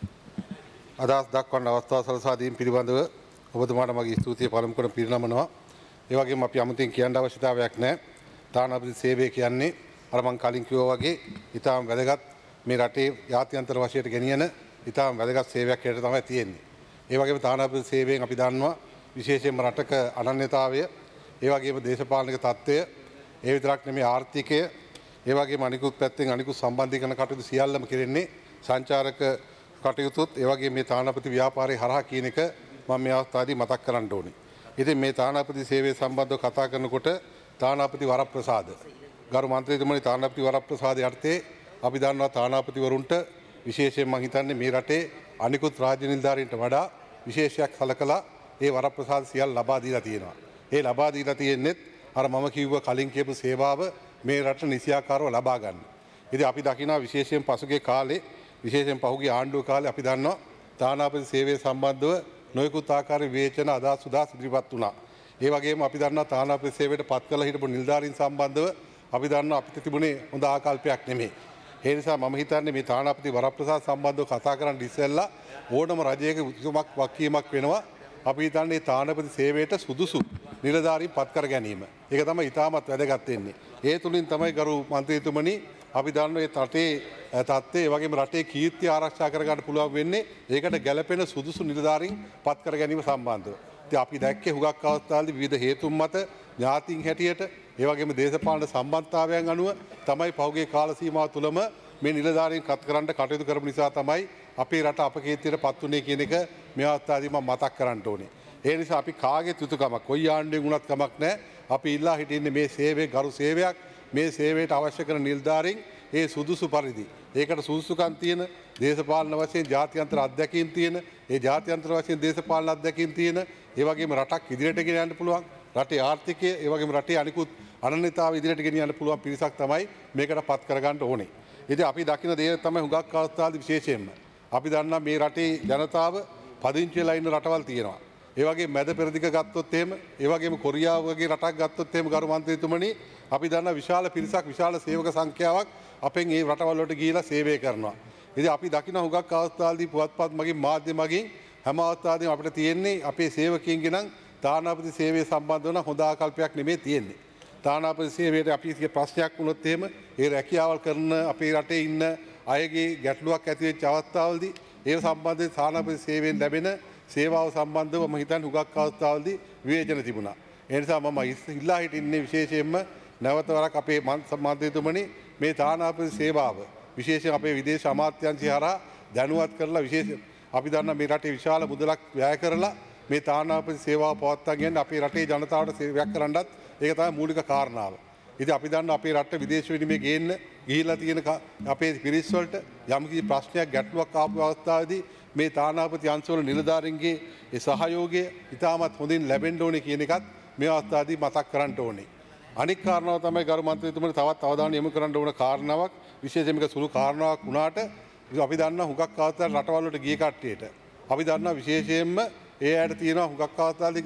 අදහස් දක්වන්න අවස්ථාව සලසා දීම පිළිබඳව ඔබතුමාට මගේ ස්තුතිය පළමු කොට පිරිනමනවා. ඒ වගේම අපි අමුතින් කියන්න අවශ්‍යතාවයක් නැහැ. තානාපති සේවය කියන්නේ අර මං කලින් කිව්වා වගේ ඉතාම වැදගත් මේ රටේ ජාත්‍යන්තර වශයෙන් ගෙනියන ඉතාම වැදගත් සේවයක් හැටියට තමයි තියෙන්නේ. ඒ වගේම තානාපති සේවයෙන් අපි දන්නවා විශේෂයෙන්ම රටක අනන්‍යතාවය, ඒ වගේම දේශපාලනික තත්ත්වය, ඒ විතරක් නෙමෙයි ආර්ථිකය, ඒ වගේම අනිකුත් පැත්තෙන් අනිකුත් සම්බන්ධීකරණ කටයුතු සියල්ලම කෙරෙන්නේ සංචාරක කටයුතුත් ඒ වගේ මේ තානාපති ව්‍යාපාරයේ හරහා කියන එක මම මේ අවස්ථාවේදී මතක් කරන්න ඕනේ. ඉතින් මේ තානාපති සේවය සම්බන්ධව කතා කරනකොට තානාපති වරප්‍රසාද ගරු මන්ත්‍රීතුමනි තානාපති වරප්‍රසාද යටතේ අපි දන්නවා තානාපතිවරුන්ට විශේෂයෙන් මම හිතන්නේ මේ රටේ අනිකුත් රාජ්‍ය නිලධාරීන්ට වඩා විශේෂයක් සලකලා ඒ වරප්‍රසාද සියල්ල ලබා දීලා තියෙනවා. ඒ ලබා දීලා තියෙන්නේ අර මම කිව්ව කලින් කියපු සේවාව මේ රට නිසියාකාරව ලබා ගන්න. ඉතින් අපි දකිනවා විශේෂයෙන් පසුගිය කාලේ විශේෂයෙන් පහුගිය ආණ්ඩුව කාලේ අපි දන්නවා තානාපති සේවය සම්බන්ධව නොයෙකුත් ආකාර විවේචන අදහස් සුදාස් ඉදිරිපත් වුණා. ඒ වගේම අපි දන්නවා තානාපති සේවයට පත් කළ හිටපු නිලධාරීන් සම්බන්ධව අපි දන්නවා අපිට තිබුණේ හොඳ ආකල්පයක් නෙමෙයි. ඒ නිසා මම හිතන්නේ මේ තානාපති වරප්‍රසාද සම්බන්ධව කතා කරන්න ඉස්සෙල්ලා ඕනම රජයක උතුමක් වක්කීමක් වෙනවා. අපි හිතන්නේ තානාපති සේවයට සුදුසු නිලධාරීන් පත් කර ගැනීම. ඒක තමයි ඉතාමත් වැදගත් වෙන්නේ. ඒ තුලින් තමයි ගරු මන්ත්‍රීතුමනි අපි දන්න මේ රටේ තත්ත්වය ඒ වගේම රටේ කීර්තිය ආරක්ෂා කර ගන්න පුළුවන් වෙන්නේ ඒකට ගැළපෙන සුදුසු නිලධාරීන් පත් කර ගැනීම සම්බන්ධව. ඉතින් අපි දැක්කේ හුඟක් අවස්ථාවලදී විවිධ හේතුන් මත ඥාතීන් හැටියට ඒ වගේම දේශපාලන සම්බන්ධතාවයන් අනුව තමයි පහුගිය කාල සීමාව තුළම මේ නිලධාරීන් පත් කරන්න කටයුතු කරපු නිසා තමයි අපේ රට අපකීර්තියට පත් වුණේ කියන එක මේ අවස්ථාවේදී මම මතක් කරන්න ඕනේ. ඒ නිසා අපි කාගේ යුතුකමක් කොයි ආණ්ඩුවෙන් වුණත් කමක් නැහැ. අපි ඉල්ලා හිටින්නේ මේ සේවයේ ගරු සේවයක් මේ සේවයට අවශ්‍ය කරන නිලධාරීන් ඒ සුදුසු පරිදි ඒකට සුදුසුකම් තියෙන දේශපාලන වශයෙන් ජාත්‍යන්තර අත්දැකීම් තියෙන ඒ ජාත්‍යන්තර වශයෙන් දේශපාලන අත්දැකීම් තියෙන ඒ වගේම රටක් ඉදිරියට ගෙන යන්න පුළුවන් රටේ ආර්ථිකය ඒ වගේම රටේ අනිකුත් අනන්‍යතාව ඉදිරියට ගෙන යන්න පුළුවන් පිරිසක් තමයි මේකට පත් කරගන්න ඕනේ. ඉතින් අපි දකින දේ තමයි හුඟක් අවස්ථාවලදී විශේෂයෙන්ම අපි දන්නා මේ රටේ ජනතාව පදිංචි වෙලා ඉන්න රටවල් තියෙනවා. ඒ වගේම මැද පෙරදිග ගත්තොත් එහෙම ඒ වගේම කොරියාව වගේ රටක් ගත්තොත් එහෙම ගරු මන්ත්‍රීතුමනි අපි දන්නා විශාල පිරිසක් විශාල සේවක සංඛ්‍යාවක් අපෙන් ඒ රටවල් වලට ගිහිලා සේවය කරනවා. ඉතින් අපි දකින හුඟක් අවස්ථාවලදී පුවත්පත් මගින් මාධ්‍ය මගින් හැම අවස්ථාවකදීම අපිට තියෙන්නේ අපේ සේවකයන්ගේ නම් තානාපති සේවය සම්බන්ධව නම් හොඳ ආකල්පයක් නෙමෙයි තියෙන්නේ. තානාපති සේවයට අපි ප්‍රශ්නයක් වුණොත් එහෙම ඒ රැකියාවල් කරන අපේ රටේ ඉන්න අයගේ ගැටලුවක් ඇති වෙච්ච අවස්ථාවලදී ඒ සම්බන්ධයෙන් තානාපති සේවයෙන් ලැබෙන සේවාව සම්බන්ධව මම හිතන්නේ හුඟක් අවස්ථාවලදී විවේචන තිබුණා. ඒ නිසා මම ඉල්ලා හිටින්නේ විශේෂයෙන්ම නැවත වරක් අපේ මන්ත්‍රීතුමනි මේ තානාපති සේවාව විශේෂයෙන් අපේ විදේශ අමාත්‍යාංශය හරහා දැනුවත් කරලා විශේෂ අපි දන්නා මේ රටේ විශාල මුදලක් වැය කරලා මේ තානාපති සේවාව පවත්වාගෙන යන්න අපේ රටේ ජනතාවට සේවයක් කරන්නත් ඒක තමයි මූලික කාරණාව. ඉතින් අපි දන්නා අපේ රට විදේශ විනිමය ගේන්න ගිහිලා තියෙන අපේ පිරිස් වලට යම් කිසි ප්‍රශ්නයක් ගැටලුවක් ආපු අවස්ථාවේදී මේ තානාපති අංශවල නිලධාරීන්ගේ ඒ සහයෝගය ඉතාමත් හොඳින් ලැබෙන්න ඕනේ කියන එකත් මේ අවස්ථාවේදී මතක් කරන්න ඕනේ. අනික් කාරණාව තමයි ගරු මන්ත්‍රීතුමනි තවත් අවධානය යොමු කරන්න ඕන කාරණාවක් විශේෂයෙන්ම සුළු කාරණාවක් වුණාට අපි දන්නා හුඟක් අවස්ථාවල රටවල් වලට ගිය කට්ටියට අපි දන්නා විශේෂයෙන්ම ඒ ඇයට තියෙනවා හුඟක් අවස්ථාවලදී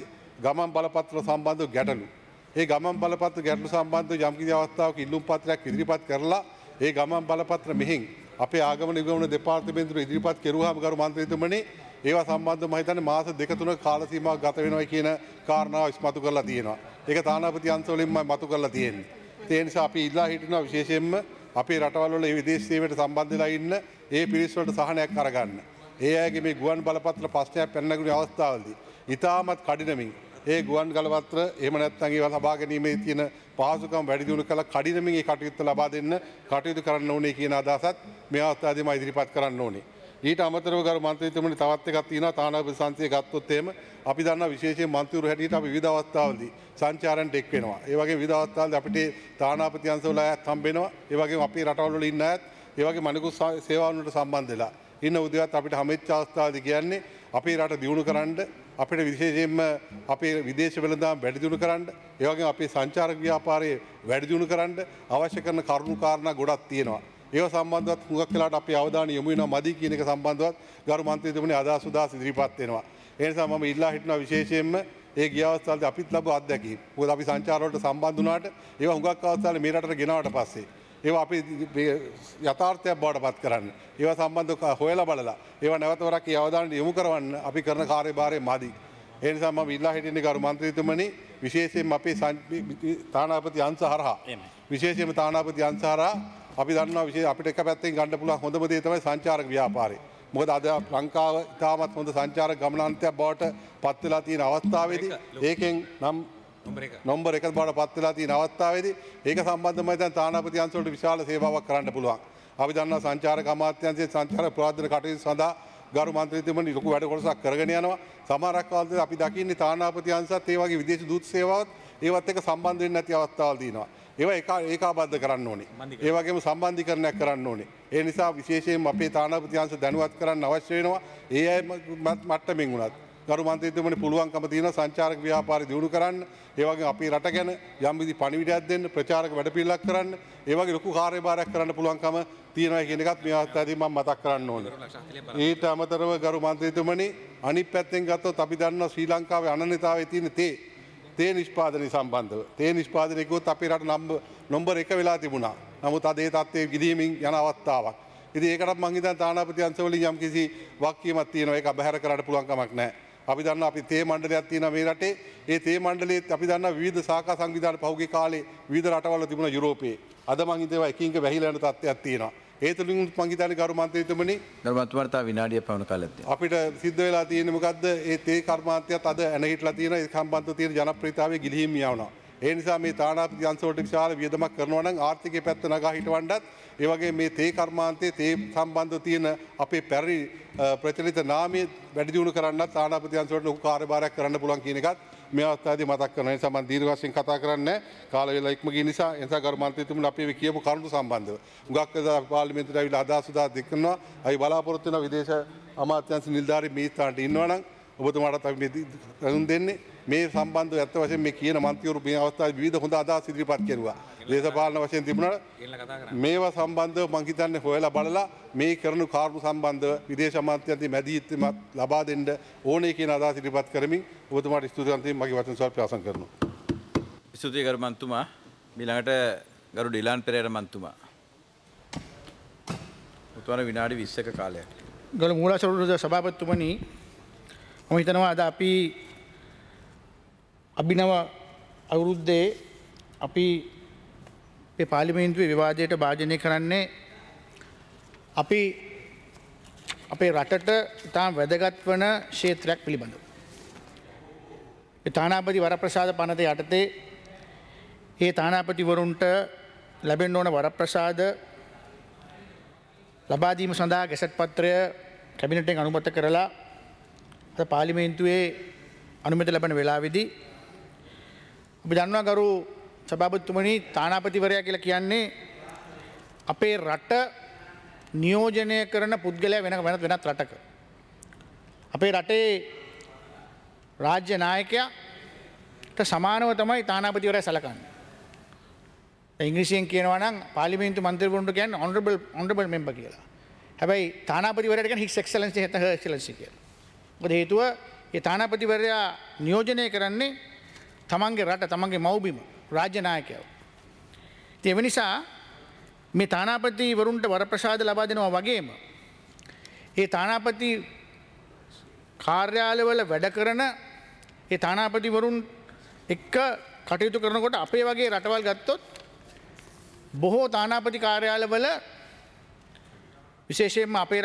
ගමන් බලපත්‍ර සම්බන්ධ ගැටලු. ඒ ගමන් බලපත්‍ර ගැටලු සම්බන්ධව යම්කිසි අවස්ථාවක ඉල්ලුම් පත්‍රයක් ඉදිරිපත් කරලා ඒ ගමන් බලපත්‍ර මෙහින් අපේ ආගමන නිගමන දෙපාර්තමේන්තුව ඉදිරිපත් කෙරුවාම ගරු මන්ත්‍රීතුමනි ඒවා සම්බන්ධව මම හිතන්නේ මාස 2-3ක කාල සීමාවක් ගත වෙනවා කියන කාරණාව ඉස්මතු කරලා තියෙනවා. ඒක තානාපති අංශවලින්ම මතු කරලා තියෙන්නේ. ඒ නිසා අපි ඉල්ලා හිටිනවා විශේෂයෙන්ම අපේ රටවල් වල විදේශ සේවයට සම්බන්ධ වෙලා ඉන්න ඒ පිරිස් වලට සහනයක් අරගන්න. ඒ අයගේ මේ ගුවන් බලපත්‍ර ප්‍රශ්නයක් පැන නැගුණු අවස්ථාවලදී ඉතාමත් කඩිනමින් ඒ ගුවන් බලපත්‍ර එහෙම නැත්නම් ඒවා ලබා ගැනීමේ තියෙන පහසුකම් වැඩි දියුණු කළ කඩිනමින් ඒ කටයුත්ත ලබා දෙන්න කටයුතු කරන්න ඕනේ කියන අදහසත් මේ අවස්ථාවේදී මම ඉදිරිපත් කරන්න ඕනේ. ඊට අමතරව ගරු මන්ත්‍රීතුමනි තවත් එකක් තියෙනවා තානාපති සංසදය ගත්තොත් එහෙම අපි දන්නවා විශේෂයෙන් මන්ත්‍රීවරු හැටියට අපි විවිධ අවස්ථාවලදී සංචාරණයට එක් වෙනවා. ඒ වගේ විවිධ අවස්ථාවලදී අපිට තානාපති අංශවල අයත් හම්බ වෙනවා. ඒ වගේම අපේ රටවල් වල ඉන්න අයත් ඒ වගේ මනිකුත් සේවාවන් වලට සම්බන්ධ වෙලා ඉන්න උදවියත් අපිට හැමච්ච අවස්ථාවලදී කියන්නේ අපේ රට දියුණු කරන්න අපිට විශේෂයෙන්ම අපේ විදේශ වෙළඳාම් වැඩි දියුණු කරන්න ඒ වගේම අපේ සංචාරක ව්‍යාපාරය වැඩි දියුණු කරන්න අවශ්‍ය කරන කරුණු කාරණා ගොඩක් තියෙනවා. ඒව සම්බන්ධවත් හුඟක් වෙලාවට අපේ අවධානය යොමු වෙනවා මදි කියන එක සම්බන්ධවත් ගරු මන්ත්‍රීතුමනි අදහස් උදාස් ඉදිරිපත් වෙනවා. ඒ නිසා මම ඉල්ලා හිටිනවා විශේෂයෙන්ම ඒ ගිය අවස්ථාවේදී අපිත් ලැබු අත්දැකීම්. මොකද අපි සංචාර වලට සම්බන්ධ වුණාට ඒවා හුඟක් අවස්ථාවල මේ රටට ගෙනාවට පස්සේ ඒවා අපි යථාර්ථයක් බවට පත් කරන්න. ඒවා සම්බන්ධව හොයලා බලලා ඒවා නැවත වරක් ඒ අවධානය යොමු කරවන්න අපි කරන කාර්යභාරය මදි. ඒ නිසා මම ඉල්ලා හිටින්නේ ගරු මන්ත්‍රීතුමනි විශේෂයෙන්ම අපේ තානාපති අංශ හරහා විශේෂයෙන්ම තානාපති අංශ හරහා අපි දන්නවා විශේෂ අපිට එක පැත්තකින් ගන්න පුළුවන් හොඳම දේ තමයි සංචාරක ව්‍යාපාරය. මොකද අද ලංකාව ඉතාමත් හොඳ සංචාරක ගමනාන්තයක් බවට පත් වෙලා තියෙන අවස්ථාවේදී ඒකෙන් නම්බර් 1 බවට පත් වෙලා තියෙන අවස්ථාවේදී ඒක සම්බන්ධව මම දැන් තානාපති අංශ වලට විශාල සේවාවක් කරන්න පුළුවන්. අපි දන්නවා සංචාරක අමාත්‍යාංශයේ සංචාරක ප්‍රවාදන කටයුතු සඳහා ගරු මන්ත්‍රීතුමනි ලොකු වැඩ කොටසක් කරගෙන යනවා. සමහරක් අවස්ථාවලදී අපි දකින්නේ තානාපති අංශත් ඒ වගේ විදේශ දූත සේවාවත් ඒවත් එක්ක සම්බන්ධ වෙන්නේ නැති අවස්ථාවල් තියෙනවා. ඒවා ඒකාබද්ධ කරන්න ඕනේ. ඒ වගේම සම්බන්ධීකරණයක් කරන්න ඕනේ. ඒ නිසා විශේෂයෙන්ම අපේ තානාපති අංශ දැනුවත් කරන්න අවශ්‍ය වෙනවා. ඒ අය මට්ටමින් වුණත් ගරු මන්ත්‍රීතුමනි පුළුවන්කම තියෙනවා සංචාරක ව්‍යාපාරය දියුණු කරන්න. ඒ වගේම අපේ රට ගැන යම් විදි පණිවිඩයක් දෙන්න ප්‍රචාරක වැඩපිළිවෙලක් කරන්න. ඒ වගේ ලොකු කාර්යභාරයක් කරන්න පුළුවන්කම තියෙනවා කියන එකත් මේ අවස්ථාවේදී මම මතක් කරන්න ඕනේ. ඊට අමතරව ගරු මන්ත්‍රීතුමනි අනිත් පැත්තෙන් ගත්තොත් අපි දන්නවා ශ්‍රී ලංකාවේ අනන්‍යතාවයේ තියෙන තේ නිෂ්පාදනය සම්බන්ධව. තේ නිෂ්පාදනය කිව්වොත් අපේ රට නම්බර් 1 වෙලා තිබුණා. නමුත් අද ඒ තත්ත්වයේ ගිලීමින් යන අවස්ථාවක්. ඉතින් ඒකටත් මං හිතන්නේ තානාපති අංශවලින් යම් කිසි වක්කීමක් තියෙනවා. ඒක අබහැර කරන්න පුළුවන් කමක් නැහැ. අපි දන්නවා අපි තේ මණ්ඩලයක් තියෙනවා මේ රටේ. ඒ තේ මණ්ඩලයේත් අපි දන්නවා විවිධ ශාඛා සංවිධාන පහුගිය කාලේ විවිධ රටවල තිබුණා යුරෝපයේ. අද මං හිතනවා එකින් එක වැහිලා යන තත්ත්වයක් තියෙනවා. ඒ තුලින් මං හිතන්නේ ගරු මන්ත්‍රීතුමනි ධර්මතුමාට විනාඩිය පවන කාලයක් තියෙනවා. අපිට සිද්ධ වෙලා තියෙන්නේ මොකද්ද? ඒ තේ කර්මාන්තයත් අද එන හිටලා තියෙන ඒ සම්බන්ධව තියෙන ජනප්‍රියතාවයේ ගිලිහීම් යවනවා. ඒ නිසා මේ තානාපති අංශ වලට විශාල වියදමක් කරනවා නම් ආර්ථිකයේ පැත්ත නගා හිටවන්නත් ඒ වගේ මේ තේ කර්මාන්තයේ තේ සම්බන්ධව තියෙන අපේ පැරණි ප්‍රචලිත නාමය වැඩි දියුණු කරන්නත් තානාපති අංශ වලට ලොකු කාර්යභාරයක් කරන්න පුළුවන් කියන එකත් මේ අවස්ථාවේදී මතක් කරනවා. ඒ නිසා මම දීර්ඝ වශයෙන් කතා කරන්නේ කාල වේලා ඉක්ම ගිය නිසා. ඒ නිසා ගරු මන්ත්‍රීතුමනි අපි මේ කියපු කරුණු සම්බන්ධව හුඟක් වෙලාවට පාර්ලිමේන්තුවට ඇවිල්ලා අදහස් උදා දෙක් කරනවා. අපි බලාපොරොත්තු වෙන විදේශ අමාත්‍යාංශ නිලධාරීන් මේ ස්ථානට ඉන්නවනම් ඔබතුමාටත් අපි මේ දෙන්නේ මේ සම්බන්ධව ඇත්ත වශයෙන් මේ කියන මන්ත්‍රීවරු මේ අවස්ථාවේ විවිධ හොඳ අදහස් ඉදිරිපත් කෙරුවා. දේශපාලන වශයෙන් තිබුණා මේවා සම්බන්ධව මම හිතන්නේ හොයලා බලලා මේ කරන කාර්ය සම්බන්ධව විදේශ අමාත්‍යාංශයේ මැදිහත්වීමක් ලබා දෙන්න ඕනේ කියන අදහස් ඉදිරිපත් කරමින් ඔබතුමාට ස්තුතිවන්ත වෙමින් මගේ වචන ස්වල්ප අවසන් කරනවා. ස්තුතියි ගරු මන්තුමා. ඊළඟට ගරු ඩිලාන් පෙරේරා මන්තුමා. උතුවන විනාඩි 20ක කාලයක්. ගරු මූලාශ්‍ර සභාපතිතුමනි මම හිතනවා අද අපි අභිනව අවුරුද්දේ අපි මේ පාර්ලිමේන්තුවේ විවාදයට භාජනය කරන්නේ අපි අපේ රටට ඉතාම වැදගත් වන ක්ෂේත්‍රයක් පිළිබඳව. ඒ තානාපති වරප්‍රසාද පනත යටතේ ඒ තානාපතිවරුන්ට ලැබෙන්න ඕන වරප්‍රසාද ලබා දීම සඳහා ගැසට් පත්‍රය කැබිනටෙන් අනුමත කරලා පාර්ලිමේන්තුවේ අනුමැති ලැබෙන වෙලාවේදී අපි දන්නවා ගරු සභාපතිතුමනි තානාපතිවරයා කියලා කියන්නේ අපේ රට නියෝජනය කරන පුද්ගලයා වෙනත් රටක. අපේ රටේ රාජ්‍ය නායකයාට සමානව තමයි තානාපතිවරයා සැලකන්නේ. ඉංග්‍රීසියෙන් කියනවා නම් පාර්ලිමේන්තු මන්ත්‍රීවරුන්ට කියන්නේ honorable member කියලා. හැබැයි තානාපතිවරයාට කියන්නේ his excellency නැත්නම් her excellency කියලා. මොකද හේතුව ඒ තානාපතිවරයා නියෝජනය කරන්නේ තමන්ගේ රට තමන්ගේ මව්බිම රාජ්‍ය නායකයව. ඒ නිසා මේ තානාපතිවරුන්ට වරප්‍රසාද ලබා දෙනවා වගේම ඒ තානාපති කාර්යාලවල වැඩ කරන ඒ තානාපතිවරුන් එක්ක කටයුතු කරනකොට අපේ වගේ රටවල් ගත්තොත් බොහෝ තානාපති කාර්යාලවල විශේෂයෙන්ම අපේ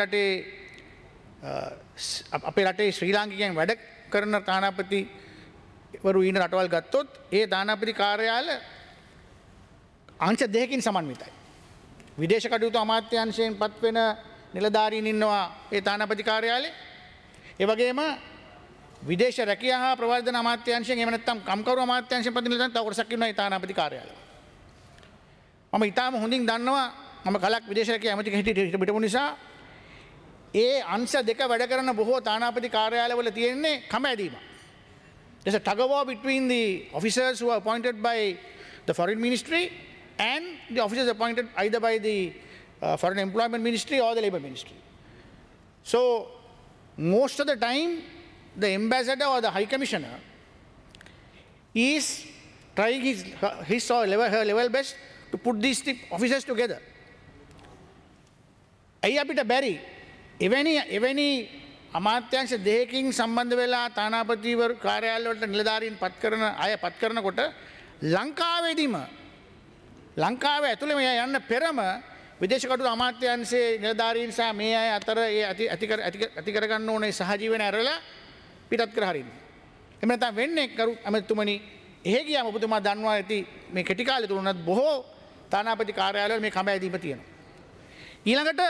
රටේ ශ්‍රී ලාංකිකයන් වැඩ කරන තානාපතිවරු ඉන්න රටවල් ගත්තොත් ඒ තානාපති කාර්යාල අංශ දෙකකින් සමන්විතයි. විදේශ කටයුතු අමාත්‍යාංශයෙන් පත්වෙන නිලධාරීන් ඉන්නවා ඒ තානාපති කාර්යාලේ. ඒ වගේම විදේශ රැකියා හා ප්‍රවර්ධන අමාත්‍යාංශයෙන් එහෙම නැත්නම් කම්කරු අමාත්‍යාංශයෙන් පත් නිලධාරීන් තව කොටසක් ඉන්නවා ඒ තානාපති කාර්යාලේ. මම ඊටාම හොඳින් දන්නවා මම කලක් විදේශ රැකියා ඇමති හිටපු නිසා ඒ අංශ දෙක වැඩ කරන බොහෝ තානාපති කාර්යාලවල තියෙන්නේ කම ඇදීම. There's a tug of war between the officers who are appointed by the foreign ministry and the officers appointed either by the foreign employment ministry or the labor ministry. So most of the time the ambassador or the high commissioner is trying his or her level best to put these officers together. ඇයි අපිට බැරි එවැනි අමාත්‍යංශ දෙකකින් සම්බන්ධ වෙලා තානාපතිවරු කාර්යාලවලට නිලධාරීන් පත් කරනකොට ලංකාවේදීම ලංකාවේ ඇතුළේම යන්න පෙරම විදේශ කටයුතු අමාත්‍යාංශයේ නිලධාරීන් සහ මේ අය අතර ඒ ඇති කරගන්න ඕනේ සහජීවන ඇරලා පිටත් කර හරින්න. එහෙම නැත්නම් වෙන්නේ කරු ඇමතුමනි එහෙ ගියාම ඔබතුමා දන්නවා ඇති මේ කෙටි කාලය තුල උනත් බොහෝ තානාපති කාර්යාලවල මේ කම ඇදීම තියෙනවා. ඊළඟට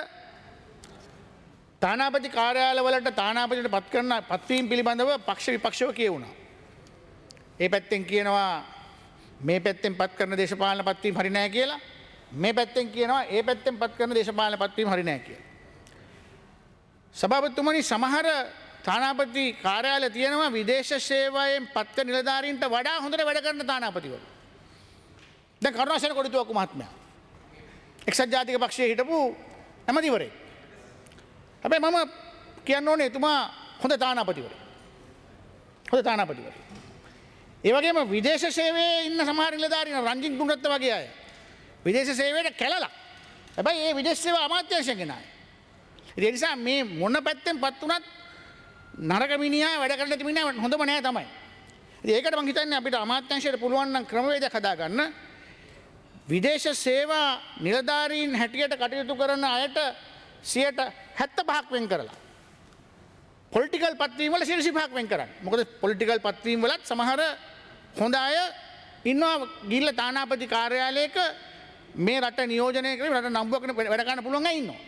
තානාපති කාර්යාලවලට තානාපතිට පත්වීම පිළිබඳව පක්ෂ විපක්ෂව කියවුණා. ඒ පැත්තෙන් කියනවා මේ පැත්තෙන් පත් කරන දේශපාලන පත්වීම හරි නෑ කියලා. මේ පැත්තෙන් කියනවා ඒ පැත්තෙන් පත් කරන දේශපාලන පත්වීම හරි නෑ කියලා. සභාපතිතුමනි සමහර තානාපති කාර්යාල තියෙනවා විදේශ සේවයෙන් පත් කරන නිලධාරීන්ට වඩා හොඳට වැඩ කරන තානාපතිවරු. දැන් කරුණාසේන කොඩිතුවක්කු මහත්මයා එක්සත් ජාතික පක්ෂයේ හිටපු ඇමතිවරයෙක්. හැබැයි මම කියන්න ඕනේ එතුමා හොඳ තානාපතිවරයෙක්. හොඳ තානාපතිවරයෙක්. ඒ වගේම විදේශ සේවයේ ඉන්න සමහර නිලධාරීන් රංජිත් ගුණරත්න වගේ අය විදේශ සේවයට කැළලා. හැබැයි ඒ විදේශ සේවා අමාත්‍යාංශයෙන් ගෙන අය. ඒ නිසා මේ මොන පැත්තෙන් පත් වුණත් නරක මිනිහා වැඩ කරන්න නැති මිනිහා හොඳම නෑ තමයි. ඉතින් ඒකට මම හිතන්නේ අපිට අමාත්‍යාංශයට පුළුවන් නම් ක්‍රමවේදයක් හදාගන්න. විදේශ සේවා නිලධාරීන් හැටියට කටයුතු කරන අයට 75% වෙන් කරලා පොලිටිකල් පත්වීම් වල 25% වෙන් කරන්න. මොකද පොලිටිකල් පත්වීම් වලත් සමහර හොඳ අය ඉන්නවා ගිහිල්ලා තානාපති කාර්යාලයක මේ රට නියෝජනය කරලා රට නම්බුවක් වැඩ ගන්න පුළුවන් අය ඉන්නවා.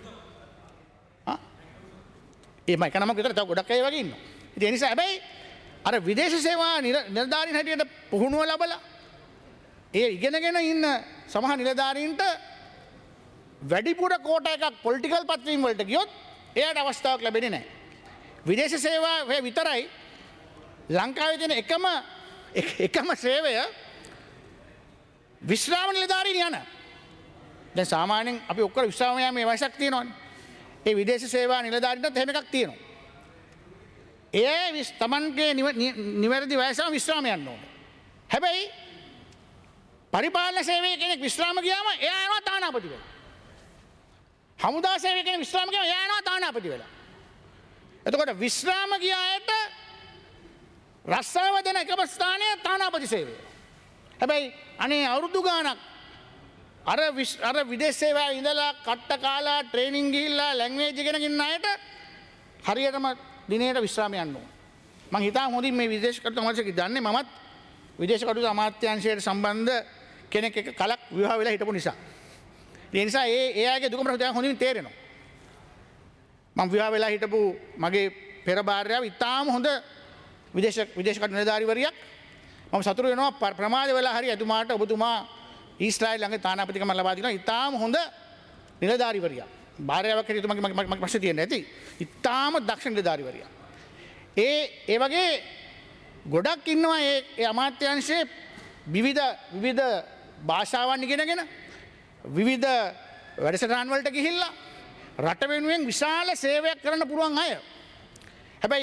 එහෙම එක නමක් විතර තව ගොඩක් අය වගේ ඉන්නවා. ඉතින් ඒ නිසා හැබැයි අර විදේශ සේවා නිලධාරීන් හැටියට පුහුණුව ලැබලා ඒ ඉගෙනගෙන ඉන්න සමහර නිලධාරීන්ට වැඩිපුර කෝට එකක් පොලිටිකල් පත්වීම් වලට ගියොත් එයාට අවස්ථාවක් ලැබෙන්නේ නැහැ. විදේශ සේවා විතරයි ලංකාවේ තියෙන එකම සේවය විශ්‍රාම නිලධාරීන් යන. දැන් සාමාන්‍යයෙන් අපි ඔක්කොම විශ්‍රාම යාමේ වයසක් තියෙනවනේ. ඒ විදේශ සේවා නිලධාරීන්ටත් එහෙම එකක් තියෙනවා. ඒ තමන්ගේ නිවැරදි වයසම විශ්‍රාම යන්න ඕනේ. හැබැයි පරිපාලන සේවයේ කෙනෙක් විශ්‍රාම ගියාම එයා යනවා තානාපති වෙලා. හමුදා සේවයේ කෙනෙක් විශ්‍රාම ගියාම එයා යනවා තානාපති වෙලා. එතකොට විශ්‍රාම ගිය අයට රස්සාව දෙන එකම ස්ථානය තානාපති සේවය. හැබැයි අනේ අවුරුදු ගාණක් අර විදේශ සේවාවේ ඉඳලා කට්ට කාලා ට්‍රේනින් ගිහිල්ලා ලැන්ග්වේජ් ඉගෙන ගන්න අයට හරියටම දිනේට විශ්‍රාම යන්න ඕන. මම හිතා හොඳින් මේ විදේශ කටයුතු අමාත්‍යාංශය දන්නේ මමත් විදේශ කටයුතු අමාත්‍යාංශයට සම්බන්ධ කෙනෙක් එක්ක කලක් විවාහ වෙලා හිටපු නිසා. ඒ නිසා ඒ අයගේ දුක මට හොඳින් තේරෙනවා. මම විවාහ වෙලා හිටපු මගේ පෙර භාර්යාව ඉතාම හොඳ විදේශ කටයුතු නිලධාරීවරියක්. මම සතුටු වෙනවා ප්‍රමාද වෙලා හරි එතුමාට ඔබතුමා ඊශ්‍රායල් ළඟ තානාපතිකම ලබා දෙනවා. ඉතාම හොඳ නිලධාරීවරියක්. භාර්යාවක් හැටියට මගේ ප්‍රශ්න තියෙන්නේ නැති. ඉතාම දක්ෂ නිලධාරීවරියක්. ඒ වගේ ගොඩක් ඉන්නවා ඒ අමාත්‍යාංශයේ විවිධ භාෂාවන් ඉගෙනගෙන විවිධ වැඩසටහන් වලට ගිහිල්ලා රට වෙනුවෙන් විශාල සේවයක් කරන්න පුළුවන් අය. හැබැයි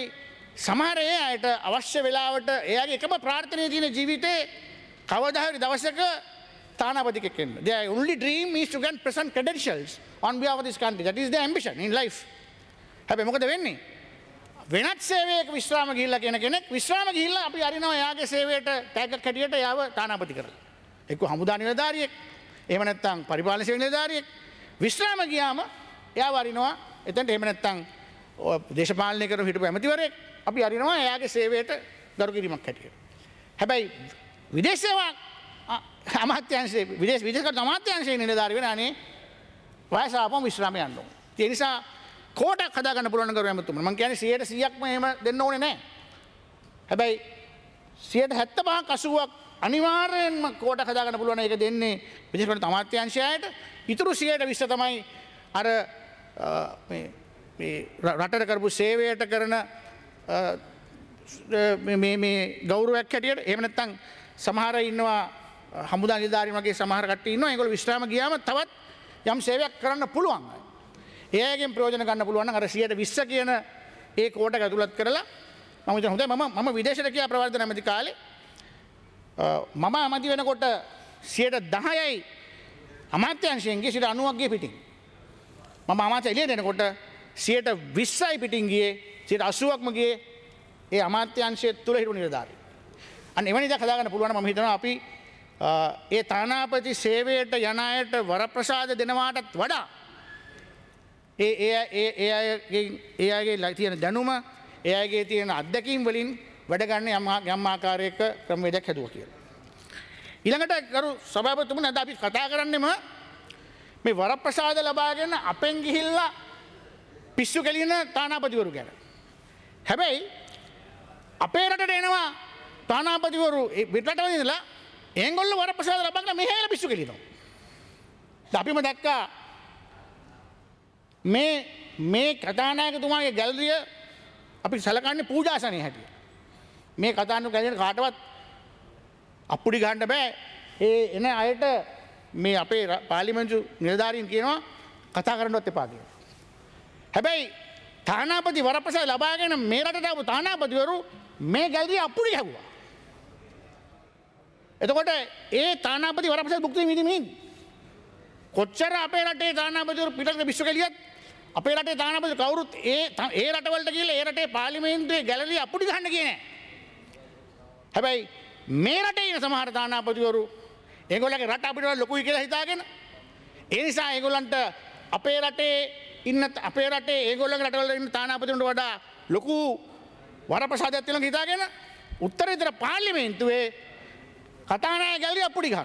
සමහර අයට අවශ්‍ය වෙලාවට එයාගේ එකම ප්‍රාර්ථනය තියෙන ජීවිතේ කවදා හරි දවසක තානාපතියෙක් වෙන්න. Their only dream is to get present credentials on behalf of this country. That is their ambition in life. හැබැයි මොකද වෙන්නේ? වෙනත් සේවයක විශ්‍රාම ගිහිල්ලා කියන කෙනෙක් විශ්‍රාම ගිහිල්ලා අපි අරිනවා එයාගේ සේවයට ටැග්ගක් හැටියට එයාව තානාපති කරලා. එක්ක හමුදා නිලධාරියෙක්, එහෙම නැත්නම් පරිපාලන සේවක නිලධාරියෙක් විශ්‍රාම ගියාම එයාව අරිනවා. එතනට එහෙම නැත්නම් දේශපාලනය කරන හිටපු ඇමතිවරයෙක් අපි අරිනවා එයාගේ සේවයට ගරු කිරීමක් හැටියට. හැබැයි විදේශ සේවා අමාත්‍යාංශයේ විදේශ අමාත්‍යාංශයේ නිලධාරී වෙන අනේ වයස ආපම විශ්‍රාම යන්න ඕන. ඒ නිසා කෝටක් හදාගන්න පුළුවන් කරු ඇමතුමා. මම කියන්නේ 100%ක්ම එහෙම දෙන්න ඕනේ නැහැ. හැබැයි 75%ක් 80ක් අනිවාර්යෙන්ම කෝටක් හදාගන්න පුළුවන්. ඒක දෙන්නේ විදේශ අමාත්‍යාංශයට. ඊටු 120 තමයි අර මේ රටට කරපු සේවයට කරන මේ ගෞරවයක් හැටියට. එහෙම නැත්නම් සමහර ඉන්නවා හමුදා නිලධාරීන් වගේ සමහර කට්ටිය ඉන්නවා. ඒගොල්ලෝ විශ්‍රාම ගියාම තවත් යම් සේවයක් කරන්න පුළුවන්. එයාගෙන් ප්‍රයෝජන ගන්න පුළුවන් නම් අර 120 කියන ඒ කෝටක ඇතුළත් කරලා මම හිතන හොඳයි මම විදේශ රැකියා ප්‍රවර්ධන ඇමති කාලේ මම ඇමති වෙනකොට 10%යි අමාත්‍යාංශයෙන් ගියේ 90ක් ගියේ පිටින්. මම අමාත්‍ය එළියට එනකොට 20%යි පිටින් ගියේ 80%ක්ම ගියේ ඒ අමාත්‍යාංශය තුල හිටපු නිලධාරීන්. අන්න එවැනි දෙයක් හදාගන්න පුළුවන් නම් මම හිතනවා අපි ඒ තානාපති සේවයට යන අයට වරප්‍රසාද දෙනවාටත් වඩා ඒ අයගේ තියෙන දැනුම ඒ අයගේ තියෙන අත්දැකීම් වලින් වැඩ ගන්න යම් ආකාරයක ක්‍රමවේදයක් හැදුවා කියලා. ඊළඟට ගරු සභාපතිතුමනි අද අපි කතා කරන්නේම මේ වරප්‍රසාද ලබාගෙන අපෙන් ගිහිල්ලා පිස්සු කෙලින තානාපතිවරු ගැන. හැබැයි අපේ රටට එනවා තානාපතිවරු පිටරටවල ඉඳලා ඒගොල්ලෝ වරප්‍රසාද ලබාගෙන මෙහෙල පිස්සු කෙලිනවා. අපිම දැක්කා මේ කතානායකතුමාගේ ගැලරිය අපි සලකන්නේ පූජාසනයේ හැටියට. මේ කතානායක ගැලරියට කාටවත් අප්පුඩි ගන්න බෑ. ඒ එන අයට මේ අපේ පාර්ලිමේන්තු නිලධාරීන් කියනවා කතා කරන්නවත් එපා කියලා. හැබැයි තානාපති වරප්‍රසාද ලබාගෙන මේ රටට ආපු තානාපතිවරු මේ ගැලරිය අප්පුඩි හැවුවා. එතකොට ඒ තානාපති වරප්‍රසාද භුක්ති විඳිමින් කොච්චර අපේ රටේ තානාපතිවරු පිටට පිස්සු කෙලියත් අපේ රටේ තානාපති කවුරුත් ඒ රටවලට ගිහලා ඒ රටේ පාර්ලිමේන්තුවේ ගැලරිය අප්පුඩි ගන්න ගියේ නැහැ. හැබැයි මේ රටේ ඉන්න සමහර තානාපතිවරු ඒගොල්ලන්ගේ රට අපිට ලොකුයි කියලා හිතාගෙන ඒ නිසා ඒගොල්ලන්ට අපේ රටේ ඒගොල්ලන්ගේ රටවල ඉන්න තානාපතිවරුන්ට වඩා ලොකු වරප්‍රසාදයක් තියෙනවා හිතාගෙන උත්තරීතර පාර්ලිමේන්තුවේ කතානායක ගැලරිය අප්පුඩි ගන්න.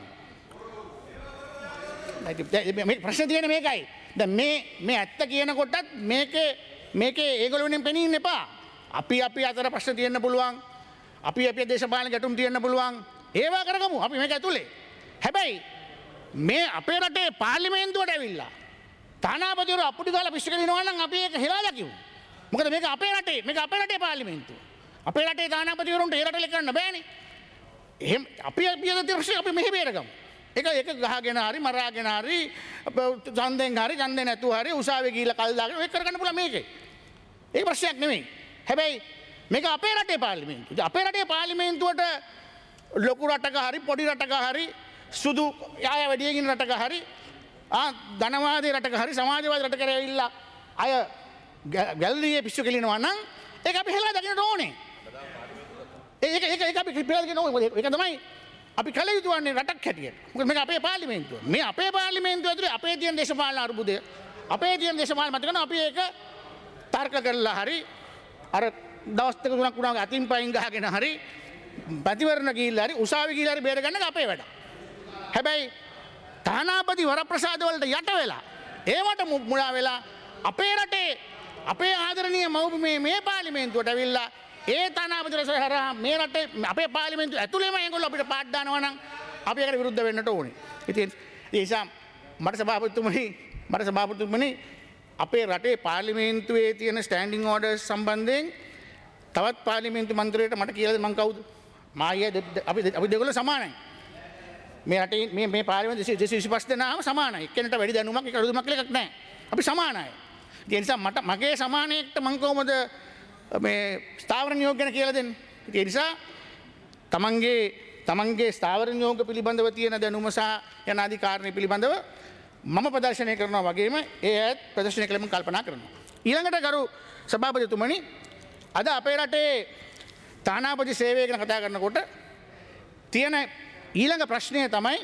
ප්‍රශ්න තියෙන මේකයි. දැන් මේ ඇත්ත කියනකොටත් මේකේ ඒගොල්ලෝ වෙනින් පෙනී ඉන්න එපා. අපි අතර ප්‍රශ්න තියෙන්න පුළුවන්. අපි දේශපාලන ගැටුම් තියෙන්න පුළුවන්. ඒවා කරගමු. අපි මේක ඇතුලේ. හැබැයි මේ අපේ රටේ පාර්ලිමේන්තුවට ඇවිල්ලා තානාපතිවරු අප්පුඩි ගාලා පිස්සු කෙලිනවා නම් අපි ඒක හෙලාලා කිව්ව. මොකද මේක අපේ රටේ පාර්ලිමේන්තුව. අපේ රටේ තානාපතිවරුන්ට ඒ රටේ කරන්න බෑනේ. එහෙම අපි ප්‍රශ්නේ අපි මෙහෙ බේරගමු. එක ගහගෙන හරි මරාගෙන හරි ඡන්දෙන් හරි ඡන්දේ නැතුව හරි උසාවියේ ගිහිල්ලා කල් දාගෙන ඒක කරගන්න පුළුවන් මේකේ. ඒක ප්‍රශ්නයක් නෙමෙයි. හැබැයි මේක අපේ රටේ පාර්ලිමේන්තුව. අපේ රටේ පාර්ලිමේන්තුවට ලොකු රටක හරි පොඩි රටක හරි සුදු යාය වැඩියෙන් ඉන්න රටක හරි ධනවාදී රටක හරි සමාජවාදී රටක ඇවිල්ලා අය ගැලරියේ පිස්සු කෙලිනවා නම් ඒක අපි හෙලා දකින්න ඕනේ. ඒක අපි ක්‍රිපියල්ගෙන ඕනේ. ඒක තමයි අපි කල යුතු වන්නේ රටක් හැටියට. මොකද මේක අපේ පාර්ලිමේන්තුව. මේ අපේ පාර්ලිමේන්තුව ඇතුලේ අපේ තියෙන දේශපාලන අර්බුදය, අපේ තියෙන දේශපාලන මත කරන අපි ඒක තර්ක කරලා හරි අර දවස් දෙක තුනක් වුණා අතින් පයින් ගහගෙන හරි ප්‍රතිවරණ ගිහිල්ලා හරි උසාවි ගිහිල්ලා හරි බේර ගන්න එක අපේ වැඩ. හැබැයි තානාපති වරප්‍රසාද වලට යට වෙලා ඒවට මුලා වෙලා අපේ රටේ අපේ ආදරණීය මව්බිමේ මේ පාර්ලිමේන්තුවට ඇවිල්ලා ඒ තානාපති රස හරහා මේ රටේ අපේ පාර්ලිමේන්තුව ඇතුළේම ඒගොල්ලෝ අපිට පාඩ දානවා නම් අපි ඒකට විරුද්ධ වෙන්නට ඕනේ. ඉතින් ඒ නිසා මට සභාපතිතුමනි අපේ රටේ පාර්ලිමේන්තුවේ තියෙන ස්ටෑන්ඩින් ඕඩර්ස් සම්බන්ධයෙන් තවත් පාර්ලිමේන්තු මන්ත්‍රීවරයෙක් මට කියලා මං කවුද? අපි දෙගොල්ලෝ සමානයි. මේ රටේ මේ පාර්ලිමේන්තු 225 දෙනාම සමානයි. එක්කෙනෙක්ට වැඩි දැනුමක් එක අඩු දැනුමක් කියලා එකක් නැහැ. අපි සමානයි. ඒ නිසා මගේ සමානයෙක්ට මං කොහොමද මේ ස්ථාවර නියෝග ගැන කියලා දෙන්න. ඒ නිසා තමන්ගේ ස්ථාවර නියෝග පිළිබඳව තියෙන දැනුම සහ යනාදී කාරණේ පිළිබඳව මම ප්‍රදර්ශනය කරනවා වගේම ඒ ඇත් ප්‍රදර්ශනය කළම කල්පනා කරනවා. ඊළඟට ගරු සභාපතිතුමනි අද අපේ රටේ තානාපති සේවය ගැන කතා කරනකොට තියෙන ඊළඟ ප්‍රශ්නය තමයි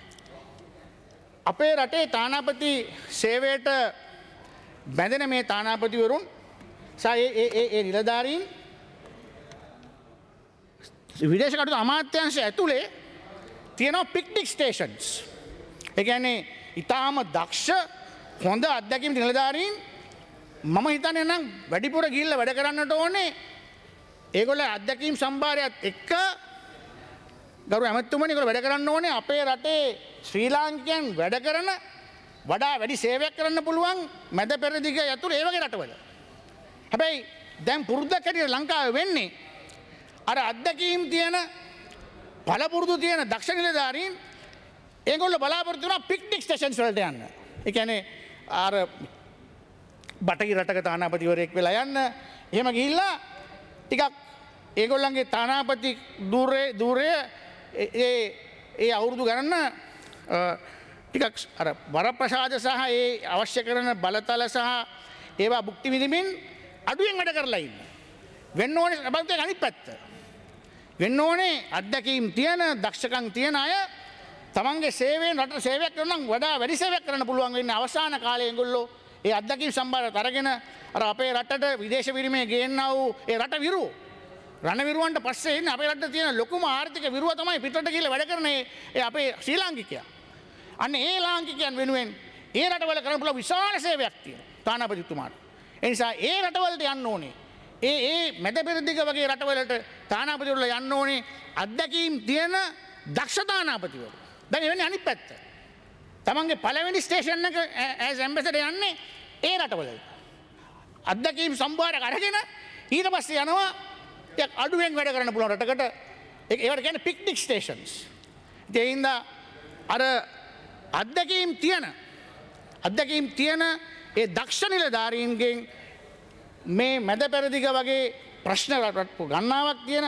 අපේ රටේ තානාපති සේවයට බැඳෙන මේ තානාපතිවරුන් සහ ඒ නිලධාරීන් විදේශ කටයුතු අමාත්‍යාංශය ඇතුලේ තියෙනවා පික්නික් ස්ටේෂන්ස්. ඒ කියන්නේ ඊටාම දක්ෂ හොඳ අත්දැකීම් නිලධාරීන් මම හිතන්නේ නම් වැඩිපුර ගිහිල්ලා වැඩ කරන්නට ඕනේ ඒගොල්ලෝ අත්දැකීම් සම්භාරයත් එක්ක ගරු ඇමතුමනි ඒගොල්ලෝ වැඩ කරන්න ඕනේ අපේ රටේ ශ්‍රී ලාංකිකයන් වැඩ කරන වඩා වැඩි සේවයක් කරන්න පුළුවන් මැද පෙරදිග යතුරු ඒ වගේ රටවල. හැබැයි දැන් පුරුද්දක් හැටියට ලංකාවේ වෙන්නේ අර අත්දැකීම් තියෙන පළපුරුදු තියෙන දක්ෂ නිලධාරීන් ඒගොල්ලෝ බලාපොරොත්තු වෙනවා පික්නික් ස්ටේෂන්ස් වලට යන්න. ඒ කියන්නේ අර බටහිර රටක තානාපතිවරයෙක් වෙලා යන්න එහෙම ගිහිල්ලා ටිකක් ඒගොල්ලන්ගේ තානාපති ධූරය ඒ අවුරුදු ගණන ටිකක් අර වරප්‍රසාද සහ ඒ අවශ්‍ය කරන බලතල සහ ඒවා භුක්ති විඳින්මින් අඩුවෙන් වැඩ කරලා ඉන්න. වෙන්න ඕනේ බලතේ අනිත් පැත්ත. වෙන්න ඕනේ අත්දැකීම් තියෙන දක්ෂකම් තියෙන අය තමන්ගේ සේවයෙන් රට සේවයක් කරනවා නම් වඩා වැඩි සේවයක් කරන්න පුළුවන් වෙන්නේ අවසාන කාලේ ඒගොල්ලෝ ඒ අත්දැකීම් සම්භාරات අරගෙන අර අපේ රටට විදේශ විනිමය ගේන්නා වූ ඒ රට විරුව රණ විරුවන්ට පස්සේ ඉන්නේ අපේ රටේ තියෙන ලොකුම ආර්ථික විරුව තමයි පිටරට ගිහලා වැඩ කරන ඒ අපේ ශ්‍රී ලාංකිකයා. අන්න ඒ ලාංකිකයන් වෙනුවෙන් ඒ රටවල කරන්න පුළුවන් විශාල සේවයක් තියෙනවා තානාපතිතුමාට. ඒ නිසා ඒ රටවලට යන්න ඕනේ. ඒ මැද පෙරදිග වගේ රටවලට තානාපතිවරු යන්න ඕනේ අත්දැකීම් තියෙන දක්ෂ තානාපතිවරු. දැන් එවන්නේ අනිත් පැත්ත. තමන්ගේ පළවෙනි ස්ටේෂන් එක ඇස් ඇම්බැසඩර් යන්නේ ඒ රටවලට. අත්දැකීම් සම්භාරයක් අරගෙන ඊට පස්සේ යනවා ටිකක් අඩුවෙන් වැඩ කරන්න පුළුවන් රටකට. ඒවට කියන්නේ පික්නික් ස්ටේෂන්ස්. ඒ හින්දා අර අත්දැකීම් තියෙන ඒ දක්ෂ නිලධාරීන්ගෙන් මේ මැද පෙරදිග වගේ ප්‍රශ්න ගණනාවක් තියෙන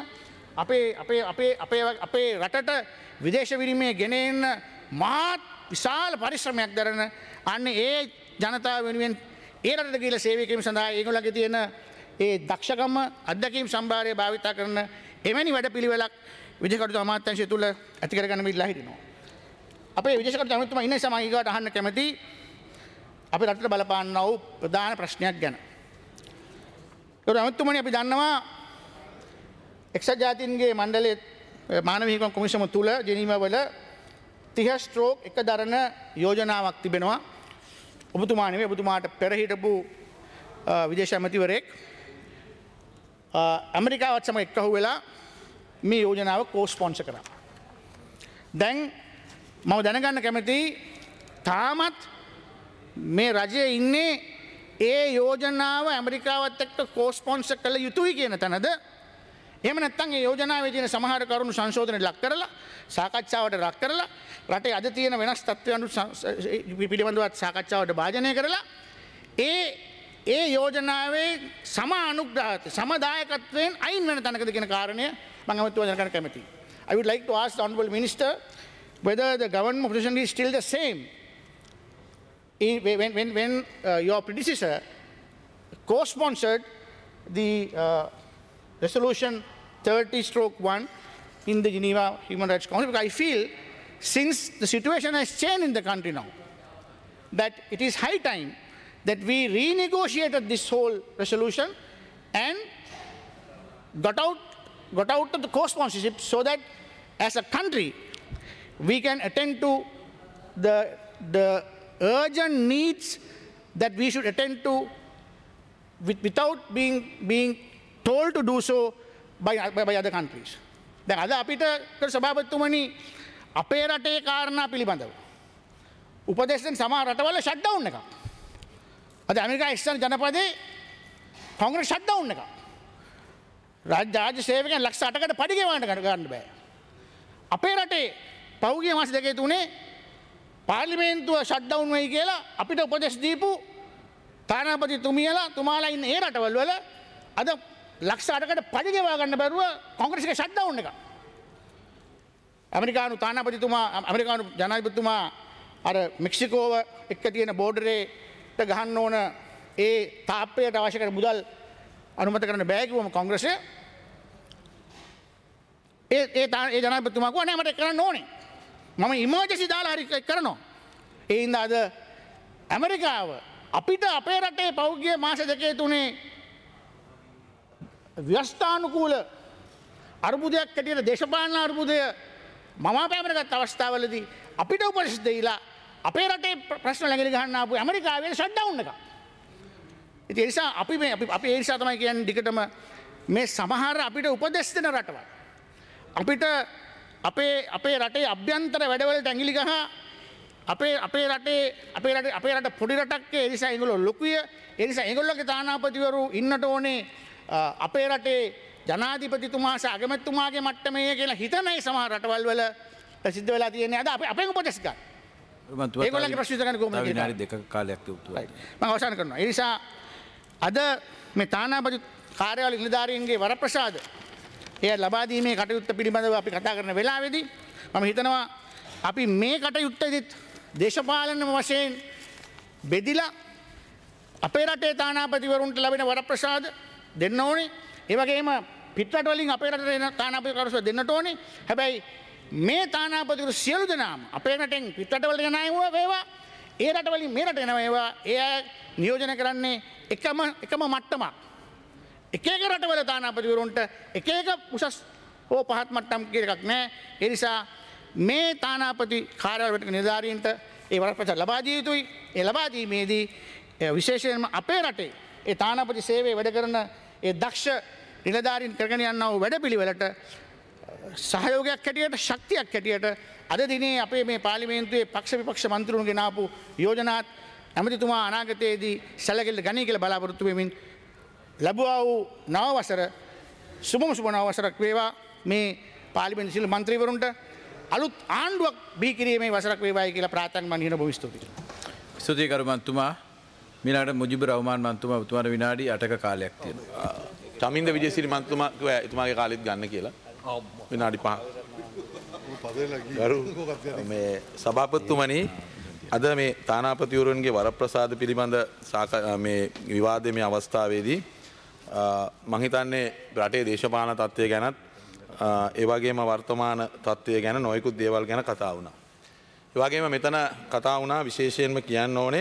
අපේ රටට විදේශ විනිමය ගෙන එන්න මහත් විශාල පරිශ්‍රමයක් දරන අන්න ඒ ජනතාව වෙනුවෙන් ඒ රටට ගිහිල්ලා සේවය කිරීම සඳහා ඒගොල්ලන්ගේ තියෙන ඒ දක්ෂකම අත්දැකීම් සම්භාරය භාවිතා කරන එවැනි වැඩපිළිවෙලක් විදේශ කටයුතු අමාත්‍යාංශය තුල ඇති කරගන්න මිදලා හිටිනවා. අපේ විදේශ කටයුතු අමාත්‍යතුමා ඉන්න නිසා මම ඊගාට අහන්න කැමති අපේ රටට බලපාන්නා වූ ප්‍රධාන ප්‍රශ්නයක් ගැන. ඒ අමාත්‍යතුමනි අපි දන්නවා එක්සත් ජාතීන්ගේ මණ්ඩලයේ මානව හිමිකම් කොමිසම තුල ජෙනීවා වල 30 ස්ට්‍රෝක් එක දරන යෝජනාවක් තිබෙනවා. ඔබතුමා නෙවෙයි ඔබතුමාට පෙර හිටපු විදේශ ඇමතිවරයෙක් ඇමරිකාවත් සමග එක්කහුව වෙලා මේ යෝජනාව කෝ-ස්පොන්සර් කරා. දැන් මම දැනගන්න කැමතියි තාමත් මේ රජයේ ඉන්නේ ඒ යෝජනාව ඇමරිකාවත් එක්ක කෝ-ස්පොන්සර් කළ යුතුයි කියන තැනද එහෙම නැත්නම් ඒ යෝජනාවේ තියෙන සමහර කරුණු සංශෝධනයට ලක් කරලා සාකච්ඡාවට ලක් කරලා රටේ අද තියෙන වෙනස් තත්ත්වයන් පිළිබඳව සාකච්ඡාවට භාජනය කරලා ඒ යෝජනාවේ සම අනුග්‍රහත සමදායකත්වයෙන් අයින් වෙන තැනකද කියන කාරණය මම අමතක කරන්න කැමතියි. I would like to ask the Honorable Minister whether the government position is still the same when your predecessor co-sponsored the resolution 30/1 in the Geneva Human Rights Council, because I feel since the situation has changed in the country now, that it is high time that we renegotiated this whole resolution and got out of the co-sponsorship so that as a country we can attend to the urgent needs that we should attend to without being told to do so by other countries. දැන් අද අපිට සභාපතිතුමනි අපේ රටේ කාරණා පිළිබඳව උපදේශ දෙන සමහර රටවල ෂට් ඩවුන් එකක්. අද ඇමරිකා එක්සත් ජනපදයේ කොංග්‍රස් ෂට් ඩවුන් එකක්. රාජ්‍ය සේවකයන් ලක්ෂ 8කට පඩි ගෙවන්න ගන්න බෑ. අපේ රටේ පහුගිය මාස දෙකේ තුනේ පාර්ලිමේන්තුව ෂට් ඩවුන් වෙයි කියලා අපිට උපදෙස් දීපු තානාපතිතුමියලා තුමාලා ඉන්න ඒ රටවල් වල අද ලක්ෂ 8කට පඩි ගෙවා ගන්න බැරුව කොංග්‍රස් එක ෂට් ඩවුන් එක. ඇමරිකානු තානාපතිතුමා ඇමරිකානු ජනාධිපතිතුමා අර මෙක්සිකෝව එක්ක තියෙන බෝඩරේට ගහන්න ඕන ඒ තාප්පයට අවශ්‍ය කරන මුදල් අනුමත කරන්න බෑ කිව්වම කොංග්‍රසය ඒ ජනාධිපතිතුමා කිව්වා නෑ මට කරන්න ඕනේ. මම ඉමර්ජන්සි දාලා හරි කරනවා. ඒ හින්දා අද ඇමරිකාව අපිට අපේ රටේ පෞද්ගලික මාස දෙකේ තුනේ ව්‍යවස්ථානුකූල අර්බුදයක් හැටියට දේශපාලන අර්බුදය මමාපෑමට ගත් අවස්ථාවලදී අපිට උපදෙස් දෙයිලා අපේ රටේ ප්‍රශ්න ලැඟිලි ගහන්න ආපු ඇමරිකාවේ ෂට් ඩවුන් එක. ඉතින් ඒ නිසා අපි ඒ නිසා තමයි කියන්නේ දිගටම මේ සමහර අපිට උපදෙස් දෙන රටවල් අපිට අපේ රටේ අභ්‍යන්තර වැඩවලට ඇඟිලි ගහ අපේ රට පොඩි රටක් ඒ නිසා ඒගොල්ලෝ ලොකුය. ඒ නිසා ඒගොල්ලෝගේ තානාපතිවරු ඉන්නට ඕනේ අපේ රටේ ජනාධිපතිතුමා සහ අගමැතිතුමාගේ මට්ටමේ කියලා හිතනයි සමහර රටවල් වල සිද්ධ වෙලා තියෙන්නේ. අද අපෙන් උපදෙස් ගන්න. ඒගොල්ලන්ගේ ප්‍රශ්න විසඳගන්න කොහොමද කියලා. විනාඩි දෙකක කාලයක් තිබුණා. මම අවසන් කරනවා. ඒ නිසා අද මේ තානාපති කාර්යාලය නිලධාරීන්ගේ වරප්‍රසාද එය ලබා දීමේ කටයුත්ත පිළිබඳව අපි කතා කරන වෙලාවේදී මම හිතනවා අපි මේ කටයුත්තෙදිත් දේශපාලන වශයෙන් බෙදිලා අපේ රටේ තානාපතිවරුන්ට ලැබෙන වරප්‍රසාද දෙන්න ඕනේ. ඒ වගේම පිටරට වලින් අපේ රටට එන තානාපති වරප්‍රසාද දෙන්නට ඕනේ. හැබැයි මේ තානාපතිවරු සියලු දෙනාම අපේ රටෙන් පිටරට වලට යන අය වේවා ඒ රට වලින් මේ රට එනවා ඒවා ඒ අය නියෝජනය කරන්නේ එකම මට්ටමක්. එක එක රටවල තානාපතිවරුන්ට එක එක උසස් හෝ පහත් මට්ටම් කියලා එකක් නැහැ. ඒ නිසා මේ තානාපති කාර්යාලවලට නිලධාරීන්ට ඒ වරප්‍රසාද ලබා දිය යුතුයි. ඒ ලබා දීමේදී විශේෂයෙන්ම අපේ රටේ ඒ තානාපති සේවයේ වැඩ කරන ඒ දක්ෂ නිලධාරීන් කරගෙන යනා වූ වැඩපිළිවෙලට සහයෝගයක් හැටියට ශක්තියක් හැටියට අද දිනේ අපේ මේ පාර්ලිමේන්තුවේ පක්ෂ විපක්ෂ මන්ත්‍රීවරුන් ගෙනාපු යෝජනාත් ඇමතිතුමා අනාගතයේදී සැලකිලි ගනී කියලා බලාපොරොත්තු වෙමින් ලැබුවා වූ නව වසර සුබ නව වසරක් වේවා මේ පාර්ලිමේන්තු සියලු මන්ත්‍රීවරුන්ට අලුත් ආණ්ඩුවක් බිහි කිරීමේ වසරක් වේවායි කියලා ප්‍රාර්ථනා මන් හින බොහොම ස්තුතියි. ස්තුතියි කරු මන්තුමා. මීළඟට මුජිබුර් රහ්මාන් මන්තුමා ඔබතුමාට විනාඩි 8ක කාලයක් තියෙනවා. චමින්ද විජේසිරි මන්තුමා කිව්වා එතුමාගේ කාලෙත් ගන්න කියලා. විනාඩි 5. මේ සභාපතිතුමනි අද මේ තානාපතිවරුන්ගේ වරප්‍රසාද පිළිබඳ මේ විවාදයේ මේ අවස්ථාවේදී මම හිතන්නේ රටේ දේශපාලන තත්ත්වය ගැනත් ඒ වගේම වර්තමාන තත්ත්වය ගැන නොයෙකුත් දේවල් ගැන කතා වුණා. ඒ වගේම මෙතන කතා වුණා විශේෂයෙන්ම කියන්න ඕනේ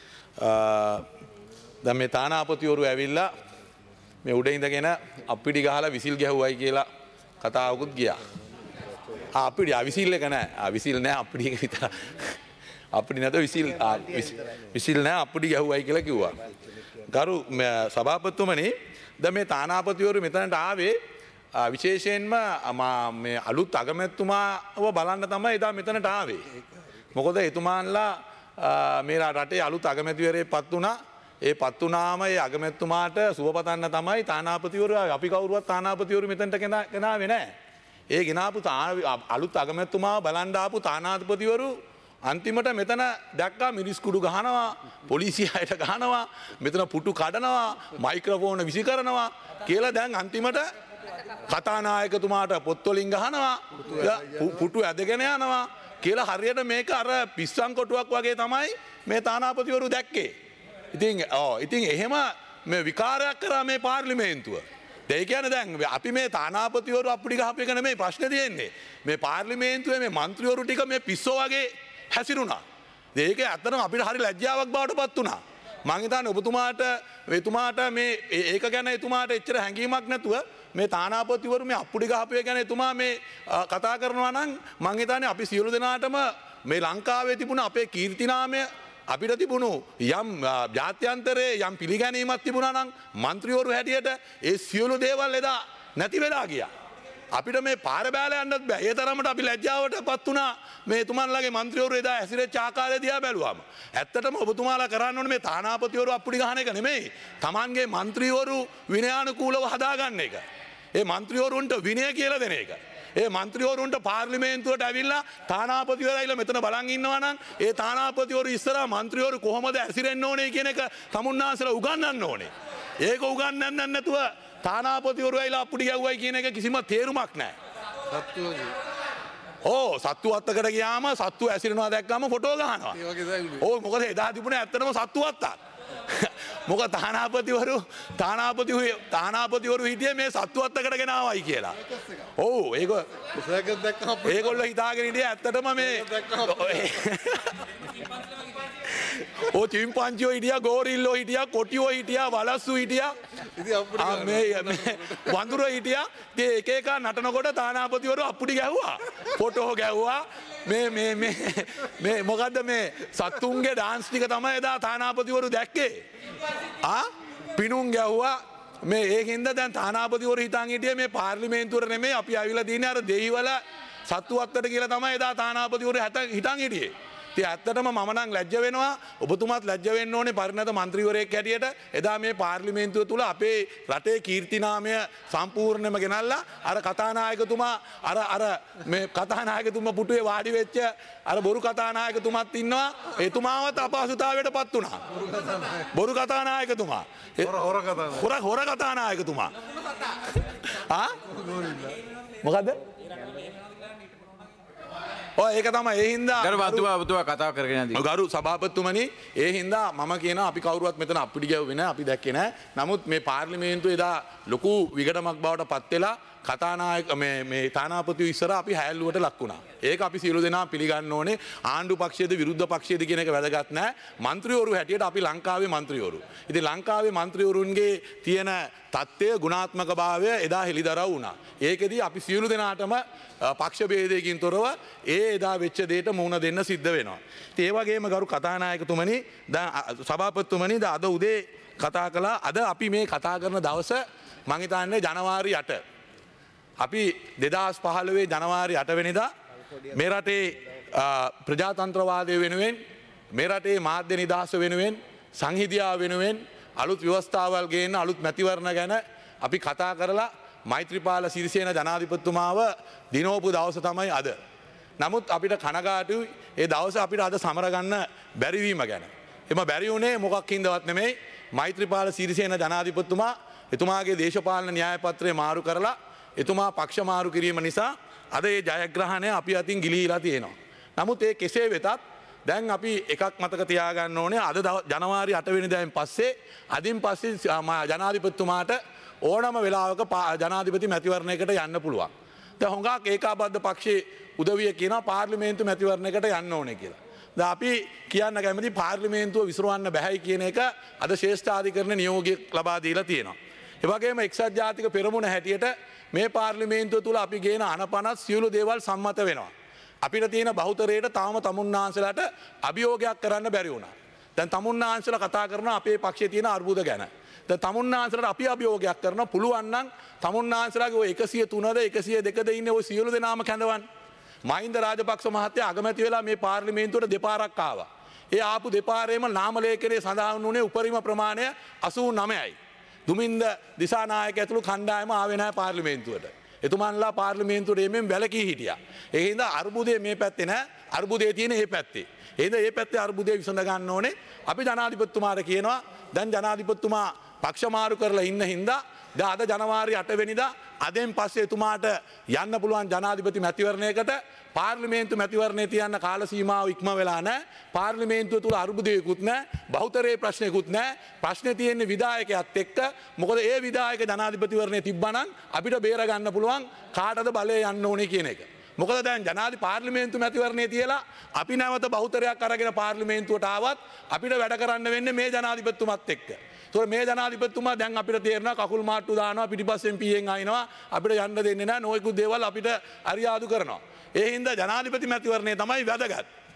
දැන් මේ තානාපතිවරු ඇවිල්ලා මේ උඩ ඉඳගෙන අප්පිඩි ගහලා විසිල් ගැහුවයි කියලා කතාවකුත් ගියා. අප්පිඩි විසිල් එක නෑ. විසිල් නෑ අප්පිඩි එක විතර. අප්පිඩි නැත විසිල් නෑ අප්පිඩි ගැහුවයි කියලා කිව්වා. ගරු සභාපතිතුමනි දැන් මේ තානාපතිවරු මෙතනට ආවේ විශේෂයෙන්ම මේ අලුත් අගමැතිතුමාව බලන්න තමයි එදා මෙතනට ආවේ. මොකද එතුමාන්ලා මේ රටේ අලුත් අගමැතිවරයෙක් පත් වුණා. ඒ පත් වුණාම ඒ අගමැතිතුමාට සුබපතන්න තමයි තානාපතිවරු අපි කවුරුවත් තානාපතිවරු මෙතනට ගෙනාවේ නැහැ. ඒ ගෙනාපු අලුත් අගමැතිතුමාව බලන්න ආපු තානාපතිවරු අන්තිමට මෙතන දැක්කා මිරිස් කුඩු ගහනවා, පොලිසිය අයට ගහනවා, මෙතන පුටු කඩනවා, මයික්‍රොෆෝන විසි කරනවා කියලා දැන් අන්තිමට කතානායකතුමාට පොත්වලින් ගහනවා, පුටු ඇදගෙන යනවා කියලා හරියට මේක අර පිස්සන් කොටුවක් වගේ තමයි මේ තානාපතිවරු දැක්කේ. ඉතින් එහෙම මේ විකාරයක් කරා මේ පාර්ලිමේන්තුව. ඒ කියන්නේ දැන් අපි මේ තානාපතිවරු අප්පුඩි ගහපු එක නෙමෙයි ප්‍රශ්නේ තියෙන්නේ. මේ පාර්ලිමේන්තුවේ මේ മന്ത്രിවරු ටික මේ පිස්සෝ වගේ හැසිරුණා. ඒක ඇත්තටම අපිට හරි ලැජ්ජාවක් බවට පත් වුණා. මං හිතන්නේ එතුමාට මේ ඒක ගැන එතුමාට එච්චර හැඟීමක් නැතුව මේ තානාපතිවරු මේ අප්පුඩි ගහපු එක ගැන එතුමා මේ කතා කරනවා නම් මං හිතන්නේ අපි සියලු දෙනාටම මේ ලංකාවේ තිබුණ අපේ කීර්තිනාමය අපිට තිබුණු යම් ජාත්‍යන්තරයේ යම් පිළිගැනීමක් තිබුණා නම් മന്ത്രിවරු හැටියට ඒ සියලු දේවල් එදා නැති වෙලා ගියා. අපිට මේ පාර බෑලා යන්නත් බෑ. ඒ තරමට අපි ලැජ්ජාවටපත් වුණා මේ එතුමන්ලාගේ മന്ത്രിවරු එදා ඇසිරෙච්ච ආකාරය දිහා බැලුවාම. ඇත්තටම ඔබතුමාලා කරන්න ඕනේ මේ තානාපතිවරු අප්පුඩි ගහන එක නෙමෙයි. Tamanගේ മന്ത്രിවරු විනයානුකූලව හදාගන්න එක. ඒ മന്ത്രിවරුන්ට විනය කියලා දෙන එක. ඒ මන්ත්‍රීවරුන්ට පාර්ලිමේන්තුවට ඇවිල්ලා තානාපතිවරයිලා මෙතන බලන් ඉන්නවා නම් ඒ තානාපතිවරු ඉස්සරහා මන්ත්‍රීවරු කොහොමද ඇසිරෙන්න ඕනේ කියන එක තමුන්නාන්සලා උගන්වන්න ඕනේ. ඒක උගන්වන්න නැතුව තානාපතිවරු ඇවිල්ලා අපුඩි ගැව්වයි කියන එක කිසිම තේරුමක් නැහැ. සත්තු අත්තකට ගියාම සත්තු ඇසිරෙනවා දැක්කම ෆොටෝ ගහනවා. මොකද එදා තිබුණේ ඇත්තටම සත්තු අත්තක්. මොකද තානාපතිවරු හිටියේ මේ සත්තු අත්තකට ගෙනාවයි කියලා. ඒගොල්ලෝ හිතාගෙන හිටියේ ඇත්තටම මේ චිම්පන්ජියෝ හිටියා, ගෝරිල්ලෝ හිටියා, කොටියෝ හිටියා, වලස්සු හිටියා, වඳුරෝ හිටියා. එක එක නටනකොට තානාපතිවරු අප්පුඩි ගැහුවා, ෆොටෝ ගැහුවා. මේ මොකද්ද මේ සත්තුන්ගේ ඩාන්ස් ටික තමයි එදා තානාපතිවරු දැක්කේ. පිනුම් ගැහුවා. මේ ඒකින්ද දැන් තානාපතිවරු හිතන් හිටියේ මේ පාර්ලිමේන්තුවට නෙමෙයි අපි ආවිලා දින්නේ අර දෙහිවල සත්තු අත්තට කියලා තමයි එදා තානාපතිවරු හිතන් හිටියේ. ඉතින් ඇත්තටම මම නම් ලැජ්ජ වෙනවා. ඔබතුමාත් ලැජ්ජ වෙන්න ඕනේ පරිණත മന്ത്രിවරයෙක් හැටියට. එදා මේ පාර්ලිමේන්තුව තුල අපේ රටේ කීර්තිනාමය සම්පූර්ණයෙන්ම ගෙනල්ලා අර කතානායකතුමා අර මේ කතානායකතුමා පුටුවේ වාඩි වෙච්ච අර බොරු කතානායකතුමාත් ඉන්නවා. එතුමාවත් අපහසුතාවයටපත් වුණා. බොරු කතානායකතුමා. හොර කතානායකතුමා. මොකද්ද? ඒක තමයි ඒ හින්දා කතා කරගෙන ගරු සභාපතිතුමනි ඒ හින්දා මම කියනවා අපි කවුරුවත් මෙතන අපිට ගැව්වේ නැහැ අපි දැක්කේ නැහැ. නමුත් මේ පාර්ලිමේන්තුව එදා ලොකු විගඩමක් බවට පත් වෙලා කතානායක මේ තානාපතිව ඉස්සර අපි හැල්ලුවට ලක් වුණා. ඒක අපි සියලු දෙනා පිළිගන්න ඕනේ. ආණ්ඩු පක්ෂයේද විරුද්ධ පක්ෂයේද කියන එක වැදගත් නැහැ. മന്ത്രിවරු හැටියට අපි ලංකාවේ മന്ത്രിවරු. ඉතින් ලංකාවේ മന്ത്രിවරුන්ගේ තියෙන තත්ත්වය ගුණාත්මක භාවය එදා හෙළිදරව් වුණා. ඒකෙදී අපි සියලු දෙනාටම පක්ෂ ભેදයකින් තොරව එදා වෙච්ච දෙයට මුහුණ දෙන්න සිද්ධ වෙනවා. ඉතින් ඒ වගේම ගරු කතානායකතුමනි දැන් සභාපතිතුමනි අද උදේ කතා කළා. අද අපි මේ කතා කරන දවස මම හිතන්නේ ජනවාරි 8. අපි 2015 ජනවාරි 8 වෙනිදා මේ රටේ ප්‍රජාතන්ත්‍රවාදය වෙනුවෙන් මේ රටේ මාධ්‍ය නිදහස වෙනුවෙන් සංහිඳියාව වෙනුවෙන් අලුත් ව්‍යවස්ථාවල් ගේන්න අලුත් මැතිවරණ ගැන අපි කතා කරලා මෛත්‍රීපාල සිරිසේන ජනාධිපතිතුමාව දිනෝපු දවස තමයි අද. නමුත් අපිට කනගාටුයි ඒ දවස අපිට අද සමරගන්න බැරි වීම ගැන. එම බැරි වුණේ මොකක් හින්දාවත් නෙමෙයි මෛත්‍රීපාල සිරිසේන ජනාධිපතිතුමා එතුමාගේ දේශපාලන න්‍යාය පත්‍රය මාරු කරලා එතුමා පක්ෂ මාරු කිරීම නිසා අද ඒ ජයග්‍රහණය අපි අතින් ගිලීලා තියෙනවා. නමුත් ඒ කෙසේ වෙතත් දැන් අපි එකක් මතක තියාගන්න ඕනේ අද ජනවාරි 8 වෙනිදායින් පස්සේ අදින් පස්සේ ජනාධිපතිතුමාට ඕනම වෙලාවක ජනාධිපති මැතිවරණයකට යන්න පුළුවන්. දැන් හොඟක් ඒකාබද්ධ පක්ෂයේ උදවිය කියනවා පාර්ලිමේන්තු මැතිවරණයකට යන්න ඕනේ කියලා. දැන් අපි කියන්න කැමති පාර්ලිමේන්තුව විසිරවන්න බැහැයි කියන එක අද ශ්‍රේෂ්ඨාධිකරණ නියෝගයක් ලබා දීලා තියෙනවා. ඒ වගේම එක්සත් ජාතික පෙරමුණ හැටියට මේ පාර්ලිමේන්තුව තුල අපි ගේන අනපනත් සියලු දේවල් සම්මත වෙනවා. අපිට තියෙන බහුතරයට තාම තමුන්නාන්සලාට අභියෝගයක් කරන්න බැරි වුණා. දැන් තමුන්නාන්සලා කතා කරන අපේ පක්ෂයේ තියෙන අර්බුද ගැන. දැන් තමුන්නාන්සලාට අපි අභියෝගයක් කරන පුළුවන් නම් තමුන්නාන්සලාගේ ඔය 103ද 102ද ඉන්නේ ඔය සියලු දෙනාම කැඳවන්න. මහින්ද රාජපක්ෂ මහත්තයා අගමැති වෙලා මේ පාර්ලිමේන්තුවට දෙපාරක් ආවා. ඒ ආපු දෙපාරේම නාම ලේඛනයේ සඳහන් වුණේ උපරිම ප්‍රමාණය 89යි. දුමින්ද දිසානායක ඇතුළු කණ්ඩායම ආවේ නැහැ පාර්ලිමේන්තුවට. එතුමන්ලා පාර්ලිමේන්තුවට එමින් වැළකී හිටියා. ඒ හින්දා අර්බුදේ මේ පැත්තේ නැහැ. අර්බුදේ තියෙන මේ පැත්තේ. ඒ හින්දා මේ පැත්තේ අර්බුදේ විසඳ ගන්න ඕනේ. අපි ජනාධිපතිතුමාට කියනවා දැන් ජනාධිපතිතුමා පක්ෂ මාරු කරලා ඉන්න හින්දා දැන් අද ජනවාරි 8 වෙනිදා අදෙන් පස්සේ එතුමාට යන්න පුළුවන් ජනාධිපති මැතිවරණයකට පාර්ලිමේන්තු මැතිවරණේ තියන්න කාල සීමාව ඉක්ම වෙලා නැහැ. පාර්ලිමේන්තුව තුල අර්බුදයකුත් නැහැ. බහුතරයේ ප්‍රශ්නයකුත් නැහැ. ප්‍රශ්නේ තියෙන්නේ විධායකයාත් එක්ක. මොකද ඒ විධායක ජනාධිපතිවරණේ තිබ්බනම් අපිට බේර ගන්න පුළුවන් කාටද බලය යන්න ඕනේ කියන එක. මොකද දැන් පාර්ලිමේන්තු මැතිවරණේ තියලා අපි නැවත බහුතරයක් අරගෙන පාර්ලිමේන්තුවට ආවත් අපිට වැඩ කරන්න වෙන්නේ මේ ජනාධිපතිතුමත් එක්ක. ඒතකොට මේ ජනාධිපතිතුමා දැන් අපිට තේරෙනවා කකුල් මාට්ටු දානවා පිටිපස්සෙන් පීයෙන් අයිනවා අපිට යන්න දෙන්නේ නැහැ නොයෙකුත් දේවල් අපිට අරියාදු කරනවා. ඒ හින්දා ජනාධිපති මැතිවරණය තමයි වැදගත්.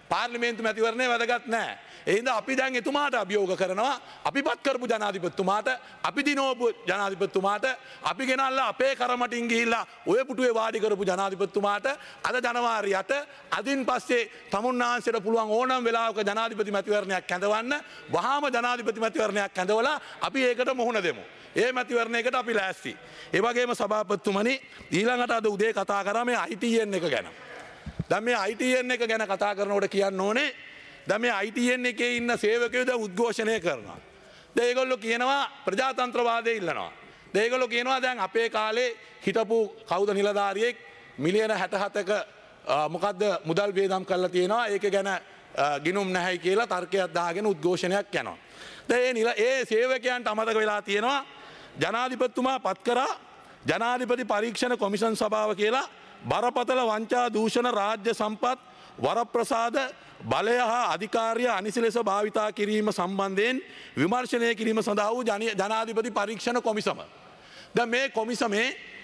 පාර්ලිමේන්තු මැතිවරණය වැදගත් නෑ. ඒ හින්දා අපි දැන් එතුමාට අභියෝග කරනවා අපි පත් කරපු ජනාධිපතිතුමාට අපි දිනවපු ජනාධිපතිතුමාට අපි ගෙනල්ලා අපේ කරමටින් ගිහිල්ලා ඔය පුටුවේ වාඩි කරපු ජනාධිපතිතුමාට අද ජනවාරියට අදින් පස්සේ තමුන්නාන්සේට පුළුවන් ඕනම වෙලාවක ජනාධිපති මැතිවරණයක් කැඳවන්න වහාම ජනාධිපති මැතිවරණයක් කැඳවලා අපි ඒකට මුහුණ දෙමු. ඒ මැතිවරණයකට අපි ලෑස්ති. ඒ වගේම සභාපතිතුමනි ඊළඟට අද උදේ කතා කරා මේ ITN එක ගැන. දැන් මේ ITN එක ගැන කතා කරනකොට කියන්න ඕනේ දැන් මේ ITN එකේ ඉන්න සේවකයෝ දැන් උද්ඝෝෂණය කරනවා. දැන් ඒගොල්ලෝ කියනවා ප්‍රජාතන්ත්‍රවාදය ඉල්ලනවා. දැන් ඒගොල්ලෝ කියනවා දැන් අපේ කාලේ හිටපු කවුද නිලධාරියෙක් මිලියන 67ක මොකද්ද මුදල් වේදම් කරලා තියෙනවා. ඒක ගැන ගිනුම් නැහැයි කියලා තර්කයක් දාගෙන උද්ඝෝෂණයක් යනවා. දැන් ඒ සේවකයන්ට අමතක වෙලා තියෙනවා ජනාධිපතිතුමා පත් කරා ජනාධිපති පරීක්ෂණ කොමිෂන් සභාව කියලා බරපතල වංචා දූෂණ රාජ්‍ය සම්පත් වරප්‍රසාද බලය හා අධිකාරිය අනිසි ලෙස භාවිතා කිරීම සම්බන්ධයෙන් විමර්ශනය කිරීම සඳහා වූ ජනාධිපති පරීක්ෂණ කොමිසම. දැන් මේ කොමිසමේ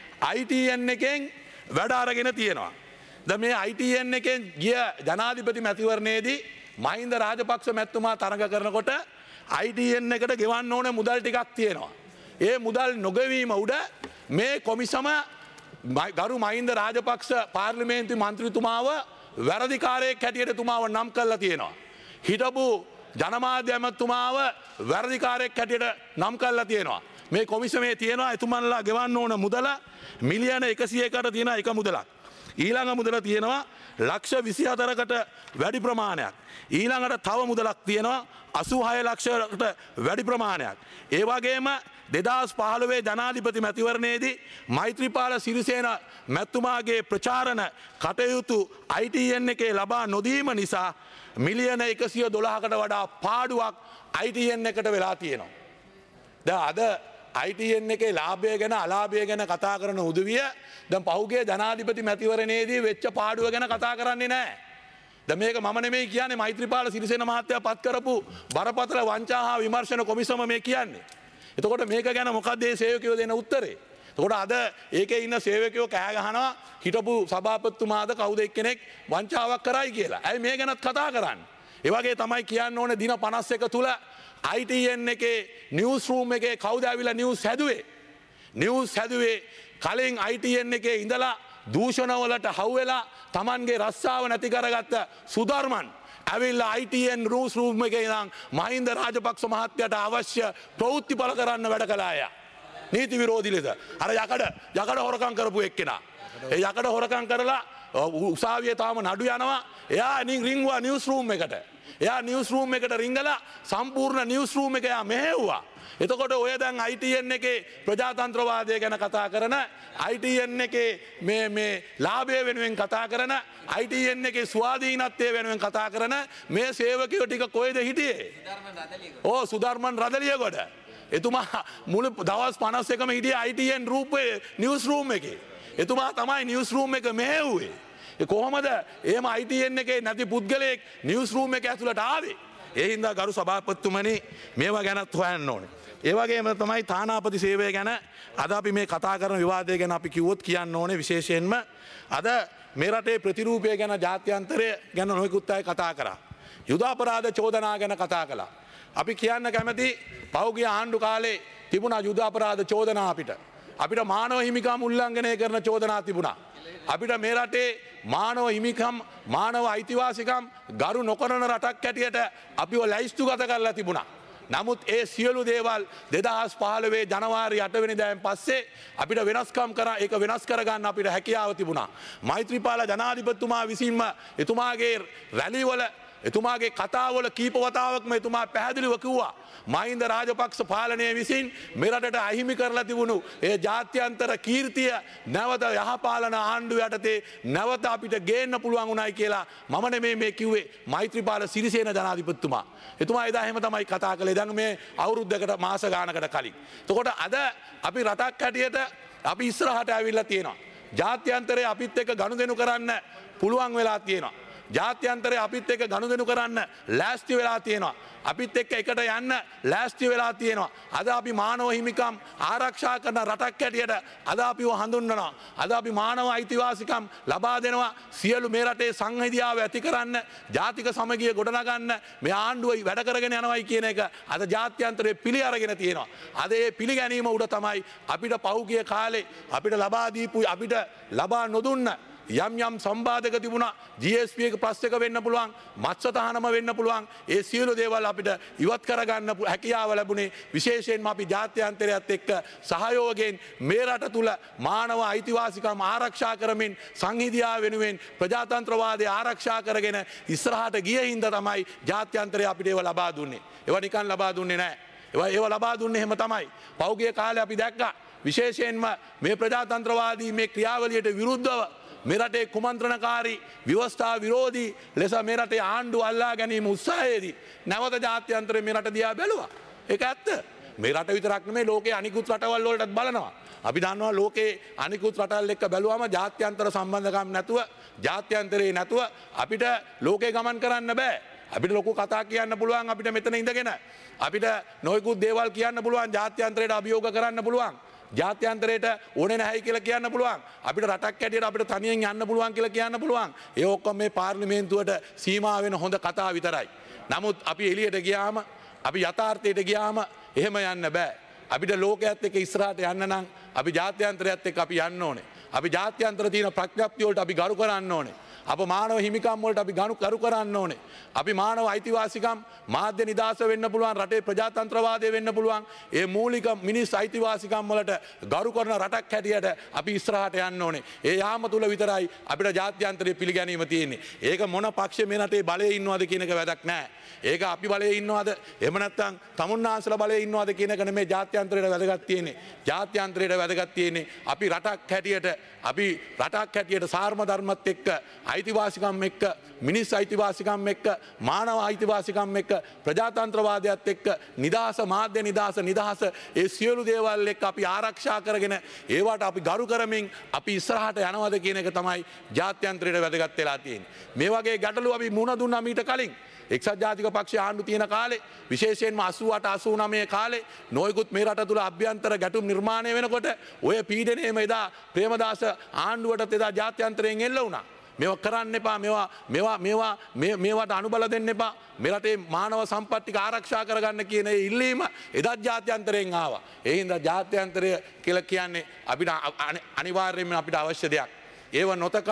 ITN එකෙන් වැඩ අරගෙන තියෙනවා. දැන් මේ ITN එකෙන් ගිය ජනාධිපති මැතිවරණයේදී මහින්ද රාජපක්ෂ මැතිතුමා තරඟ කරනකොට ITN එකට ගෙවන්න ඕන මුදල් ටිකක් තියෙනවා. ඒ මුදල් නොගෙවීම උඩ මේ කොමිසම ගරු මහින්ද රාජපක්ෂ පාර්ලිමේන්තු මන්ත්‍රීතුමාව වැරදිකාරයෙක් හැටියට තුමාව නම් කරලා තියෙනවා. හිටපු ජනමාධ්‍ය ඇමතුමාව වැරදිකාරයෙක් හැටියට නම් කරලා තියෙනවා. මේ කොමිසමේ තියෙනවා එතුමන්ලා ගෙවන්න ඕන මුදල මිලියන 100කට තියෙන එක මුදලක්. ඊළඟ මුදල තියෙනවා ලක්ෂ 24කට වැඩි ප්‍රමාණයක්. ඊළඟට තව මුදලක් තියෙනවා 86 ලක්ෂකට වැඩි ප්‍රමාණයක්. ඒ වගේම 2015 ජනාධිපති මැතිවරණයේදී මෛත්‍රීපාල සිරිසේන මැතිතුමාගේ ප්‍රචාරණ කටයුතු ITN එකේ ලබා නොදීම නිසා මිලියන 112කට වඩා පාඩුවක් ITN එකට වෙලා තියෙනවා. දැන් අද ITN එකේ ලාභය ගැන අලාභය ගැන කතා කරන උදවිය දැන් පහුගිය ජනාධිපති මැතිවරණයේදී වෙච්ච පාඩුව ගැන කතා කරන්නේ නැහැ. දැන් මේක මම නෙමෙයි කියන්නේ මෛත්‍රීපාල සිරිසේන මහත්තයා පත් කරපු බරපතල වංචා හා විමර්ශන කොමිසම මේ කියන්නේ. එතකොට මේක ගැන මොකක්ද මේ සේවකයෝ දෙන උත්තරේ? එතකොට අද ඒකේ ඉන්න සේවකයෝ කෑ ගහනවා හිටපු සභාපතිතුමාද කවුද එක්කෙනෙක් වංචාවක් කරයි කියලා. ඇයි මේ ගැනත් කතා කරන්නේ? ඒ වගේ තමයි කියන්න ඕනේ දින 51 තුල ITN එකේ නිවුස් රූම් එකේ කවුද ඇවිල්ලා නිවුස් හැදුවේ? නිවුස් හැදුවේ කලින් ITN එකේ ඉඳලා දූෂණ වලට හවුවෙලා Tamanගේ රස්සාව නැති කරගත්ත සුධර්මන් ඇවිල්ලා ITN රූස් රූම් එකේ ඉඳන් මහින්ද රාජපක්ෂ මහත්තයාට අවශ්‍ය ප්‍රවෘත්ති පළ කරන්න වැඩ කළා අය. නීති විරෝධී ලෙස. අර යකඩ හොරකම් කරපු එක්කෙනා. ඒ යකඩ හොරකම් කරලා උසාවියේ තාම නඩු යනවා. එයා රින්ගුවා නිවුස් රූම් එකට. එයා නිවුස් රූම් එකට රිංගලා සම්පූර්ණ නිවුස් රූම් එක එයා මෙහෙව්වා. එතකොට ඔය දැන් ITN එකේ ප්‍රජාතන්ත්‍රවාදය ගැන කතා කරන ITN එකේ මේ ලාභය වෙනුවෙන් කතා කරන ITN එකේ ස්වාධීනත්වය වෙනුවෙන් කතා කරන මේ සේවකයෝ ටික කොහෙද හිටියේ? සුධර්මන් රදලියගොඩ. එතුමා මුළු දවස් 51ම හිටියේ ITN රූපේ නිවුස් රූම් එකේ. එතුමා තමයි නිවුස් රූම් එක මෙහෙව්වේ. කොහොමද එහෙම ITN එකේ නැති පුද්ගලයෙක් නිවුස් රූම් එක ඇතුළට ආවේ? ඒ හින්දා ගරු සභාපතිතුමනි මේවා ගැනත් හොයන්න ඕනේ. ඒ වගේම තමයි තානාපති සේවය ගැන අද අපි මේ කතා කරන විවාදය ගැන අපි කිව්වොත් කියන්න ඕනේ විශේෂයෙන්ම අද මේ රටේ ප්‍රතිරූපය ගැන ජාත්‍යන්තරය ගැන නොයෙකුත් අය කතා කරා. යුද අපරාධ චෝදනා ගැන කතා කළා. අපි කියන්න කැමති පහුගිය ආණ්ඩු කාලේ තිබුණා යුද අපරාධ චෝදනා අපිට මානව හිමිකම් උල්ලංඝනය කරන චෝදනා තිබුණා. අපිට මේ රටේ මානව හිමිකම් මානව අයිතිවාසිකම් ගරු නොකරන රටක් හැටියට අපිව ලැයිස්තුගත කරලා තිබුණා. නමුත් ඒ සියලු දේවල් 2015 ජනවාරි 8 වෙනිදායෙන් පස්සේ අපිට වෙනස්කම් කරා ඒක වෙනස් කරගන්න අපිට හැකියාව තිබුණා. මෛත්‍රීපාල ජනාධිපතිතුමා විසින්ම එතුමාගේ රැලිවල එතුමාගේ කතාවල කීප වතාවක්ම එතුමා පැහැදිලිව කිව්වා මහින්ද රාජපක්ෂ පාලනය විසින් මෙරටට අහිමි කරලා තිබුණු ඒ ජාත්‍යන්තර කීර්තිය නැවත යහපාලන ආණ්ඩුව යටතේ නැවත අපිට ගේන්න පුළුවන් උනායි කියලා මම නෙමෙයි මේ කිව්වේ මෛත්‍රීපාල සිරිසේන ජනාධිපතිතුමා. එතුමා එදා එහෙම තමයි කතා කළේ. දැන් මේ අවුරුද්දකට මාස ගානකට කලින්. එතකොට අද අපි රටක් හැටියට අපි ඉස්සරහට ඇවිල්ලා තියෙනවා. ජාත්‍යන්තරයේ අපිත් එක්ක ගනුදෙනු කරන්න පුළුවන් වෙලා තියෙනවා. ජාත්‍යන්තරය අපිත් එක්ක ගනුදෙනු කරන්න ලෑස්ති වෙලා තියෙනවා. අපිත් එක්ක එකට යන්න ලෑස්ති වෙලා තියෙනවා. අද අපි මානව හිමිකම් ආරක්ෂා කරන රටක් හැටියට අද අපිව හඳුන්වනවා. අද අපි මානව අයිතිවාසිකම් ලබා දෙනවා. සියලු මේ රටේ සංහිඳියාව ඇති කරන්න, ජාතික සමගිය ගොඩනගන්න මේ ආණ්ඩුව වැඩ කරගෙන යනවායි කියන එක අද ජාත්‍යන්තරයේ පිළි අරගෙන තියෙනවා. අද ඒ පිළිගැනීම උඩ තමයි අපිට පහුගිය කාලේ අපිට ලබා දීපු අපිට ලබා නොදුන්න යම් සම්බාධක තිබුණා. GSP එක ප්ලස් එක වෙන්න පුළුවන්, මත්ස්‍ය තහනම වෙන්න පුළුවන්. ඒ සියලු දේවල් අපිට ඉවත් කරගන්න හැකියාව ලැබුණේ විශේෂයෙන්ම අපි ජාත්‍යන්තරයත් එක්ක සහයෝගයෙන් මේ රට තුල මානව අයිතිවාසිකම් ආරක්ෂා කරමින් සංහිඳියාව වෙනුවෙන් ප්‍රජාතන්ත්‍රවාදය ආරක්ෂා කරගෙන ඉස්සරහට ගිය හින්දා තමයි ජාත්‍යන්තරය අපිට ඒව ලබා දුන්නේ. ඒව නිකන් ලබා දුන්නේ නැහැ. ඒව ලබා දුන්නේ එහෙම තමයි. පෞගිය කාලේ අපි දැක්කා විශේෂයෙන්ම මේ ප්‍රජාතන්ත්‍රවාදී මේ ක්‍රියාවලියට විරුද්ධව මේ රටේ කුමන්ත්‍රණකාරී ව්‍යවස්ථා විරෝධී ලෙස මේ රටේ ආණ්ඩුව අල්ලා ගැනීම උත්සාහයේදී නැවත ජාත්‍යන්තරය මේ රට දිහා බැලුවා. ඒක ඇත්ත. මේ රට විතරක් නෙමෙයි ලෝකේ අනිකුත් රටවල් වලටත් බලනවා. අපි දන්නවා ලෝකේ අනිකුත් රටවල් එක්ක බැලුවම ජාත්‍යන්තර සම්බන්ධකම් නැතුව, ජාත්‍යන්තරේ නැතුව අපිට ලෝකේ ගමන් කරන්න බෑ. අපිට ලොකු කතා කියන්න පුළුවන් අපිට මෙතන ඉඳගෙන. අපිට නොයෙකුත් දේවල් කියන්න පුළුවන්, ජාත්‍යන්තරයට අභියෝග කරන්න පුළුවන්. ජාත්‍යන්තරයට ඕනේ නැහැ කියලා කියන්න පුළුවන්. අපිට රටක් හැටියට අපිට තනියෙන් යන්න පුළුවන් කියලා කියන්න පුළුවන්. ඒ ඔක්කොම මේ පාර්ලිමේන්තුවට සීමා වෙන හොඳ කතා විතරයි. නමුත් අපි එළියට ගියාම, අපි යථාර්ථයට ගියාම එහෙම යන්න බෑ. අපිට ලෝකයේත් එක්ක ඉස්සරහට යන්න නම් අපි ජාත්‍යන්තරයත් එක්ක අපි යන්න ඕනේ. අපි ජාත්‍යන්තර තියෙන ප්‍රඥප්තිය වලට අපි ගරු කරන්න ඕනේ. අප මානව හිමිකම් වලට අපි කරු කරන්න ඕනේ. අපි මානව අයිතිවාසිකම්, මාධ්‍ය නිදහස වෙන්න පුළුවන්, රටේ ප්‍රජාතන්ත්‍රවාදය වෙන්න පුළුවන්. ඒ මූලික මිනිස් අයිතිවාසිකම් වලට ගරු කරන රටක් හැටියට අපි ඉස්සරහට යන්න ඕනේ. ඒ යාම තුල විතරයි අපිට ජාත්‍යන්තරයේ පිළිගැනීම තියෙන්නේ. ඒක මොන පක්ෂේ මේ රටේ බලයේ ඉන්නවද කියන එක වැදක් නැහැ. ඒක අපි බලයේ ඉන්නවද එහෙම නැත්නම් තමුන්නාන්සලා බලයේ ඉන්නවද කියන එක නෙමෙයි ජාත්‍යන්තරයට වැදගත් තියෙන්නේ. ජාත්‍යන්තරයට වැදගත් තියෙන්නේ අපි රටක් හැටියට සාර්ම ධර්මත් එක්ක, අයිතිවාසිකම් එක්ක, මිනිස් අයිතිවාසිකම් එක්ක, මානව අයිතිවාසිකම් එක්ක, ප්‍රජාතන්ත්‍රවාදයත් එක්ක, නිදහස, මාධ්‍ය නිදහස ඒ සියලු දේවල් එක්ක අපි ආරක්ෂා කරගෙන ඒවට අපි ගරු කරමින් අපි ඉස්සරහට යනවද කියන එක තමයි ජාත්‍යන්තරයට වැදගත් වෙලා තියෙන්නේ. මේ වගේ ගැටලු අපි මුණ දුන්නා මීට කලින්. එක්සත් ජාතික පක්ෂය ආණ්ඩු තියෙන කාලේ, විශේෂයෙන්ම 88 89 කාලේ නොයෙකුත් මේ රට තුල අභ්‍යන්තර ගැටුම් නිර්මාණය වෙනකොට ඔය පීඩනයේම එදා ප්‍රේමදාස ආණ්ඩුවටත් එදා ජාත්‍යන්තරයෙන් එල්ල වුණා. මේවා කරන්න එපා, මේවට අනුබල දෙන්න එපා, මේ රටේ මානව සම්පත් ටික ආරක්ෂා කරගන්න කියන ඒ ඉල්ලීම එදත් ජාත්‍යන්තරයෙන් ආවා. ඒ හින්දා ජාත්‍යන්තරය කියලා කියන්නේ අපිට අනිවාර්යයෙන්ම අපිට අවශ්‍ය දෙයක්. ඒව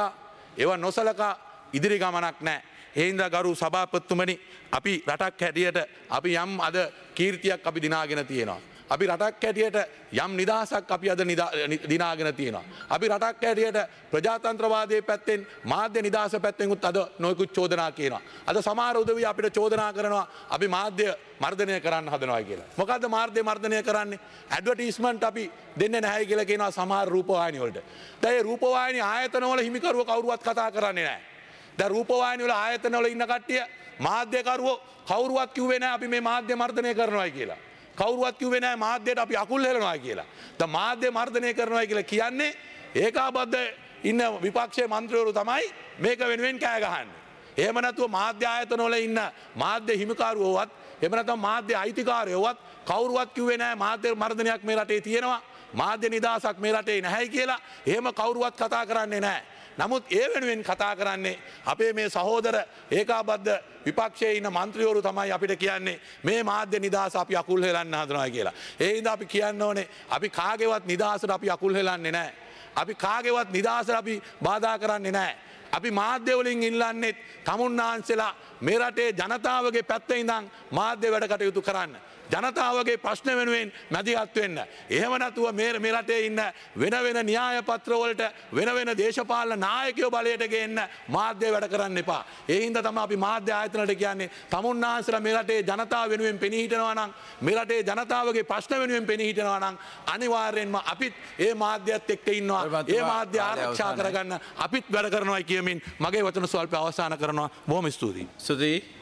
නොසලකා ඉදිරි ගමනක් නැහැ. ඒ හින්දා ගරු සභාපතිතුමනි, අපි රටක් හැටියට අපි යම් අද කීර්තියක් අපි දිනාගෙන තියෙනවා. අපි රටක් හැටියට යම් නිදහසක් අපි අද දිනාගෙන තියෙනවා. අපි රටක් හැටියට ප්‍රජාතන්ත්‍රවාදයේ පැත්තෙන්, මාධ්‍ය නිදහස පැත්තෙන් උත් අද නොයෙකුත් චෝදනා කියනවා. අද සමහර උදවිය අපිට චෝදනා කරනවා අපි මාධ්‍ය මර්ධනය කරන්න හදනවා කියලා. මොකද්ද මාධ්‍ය මර්ධනය කරන්නේ? ඇඩ්වර්ටයිස්මන්ට් අපි දෙන්නේ නැහැ කියලා කියනවා සමහර රූපවාහිනි වලට. දැන් ඒ රූපවාහිනි ආයතන වල හිමිකරුව කවුරුවත් කතා කරන්නේ නැහැ. දැන් රූපවාහිනි වල ආයතන වල ඉන්න කට්ටිය, මාධ්‍යකරුවෝ කවුරුවත් කිව්වේ නැහැ අපි මේ මාධ්‍ය මර්ධනය කරනවායි කියලා. කවුරුවත් කිව්වේ නැහැ මාධ්‍යයට අපි අකුල් හෙලනවා කියලා. දැන් මාධ්‍ය මර්ධනය කරනවා කියලා කියන්නේ ඒකාබද්ධ ඉන්න විපක්ෂයේ මන්ත්‍රීවරු තමයි මේක වෙනුවෙන් කෑ ගහන්නේ. එහෙම නැතුව මාධ්‍ය ආයතන වල ඉන්න මාධ්‍ය හිමිකරුවෝවත්, එහෙම නැත්නම් මාධ්‍ය අයිතිකාරයෝවත් කවුරුවත් කිව්වේ නැහැ මාධ්‍ය මර්ධනයක් මේ රටේ තියෙනවා, මාධ්‍ය නිදහසක් මේ රටේ නැහැයි කියලා. එහෙම කවුරුවත් කතා කරන්නේ නැහැ. නමුත් ඒ වෙනුවෙන් කතා කරන්නේ අපේ මේ සහෝදර ඒකාබද්ධ විපක්ෂයේ ඉන්න මන්ත්‍රීවරු තමයි අපිට කියන්නේ මේ මාධ්‍ය නිදහස අපි අකුල් හෙලන්න හදනවා කියලා. ඒ හින්දා අපි කියන්න ඕනේ අපි කාගේවත් නිදහසට අපි අකුල් හෙලන්නේ නැහැ. අපි කාගේවත් නිදහසට අපි බාධා කරන්නේ නැහැ. අපි මාධ්‍ය වලින් ඉල්ලන්නේ තමුන්නාන්සලා මේ රටේ ජනතාවගේ පැත්තේ ඉඳන් මාධ්‍ය වැඩ කටයුතු කරන්න. ජනතාවගේ ප්‍රශ්න වෙනුවෙන් මැදිහත් වෙන්න. එහෙම නැතුව මේ රටේ ඉන්න වෙන න්‍යාය පත්‍රවලට වෙන දේශපාලන නායකයෝ බලයට ගේන්න මාධ්‍ය වැඩ කරන්න එපා. ඒ හින්දා තමයි අපි මාධ්‍ය ආයතනවලට කියන්නේ තමුන්නාන්සලා මේ රටේ ජනතාව වෙනුවෙන් පෙනී හිටනවා නම්, මේ රටේ ජනතාවගේ ප්‍රශ්න වෙනුවෙන් පෙනී හිටනවා නම් අනිවාර්යෙන්ම අපිත් ඒ මාධ්‍යයත් එක්ක ඉන්නවා. ඒ මාධ්‍ය ආරක්ෂා කරගන්න අපිත් වැඩ කරනවායි කියමින් මගේ වචන ස්වල්ප අවසන් කරනවා. බොහොම ස්තුතියි.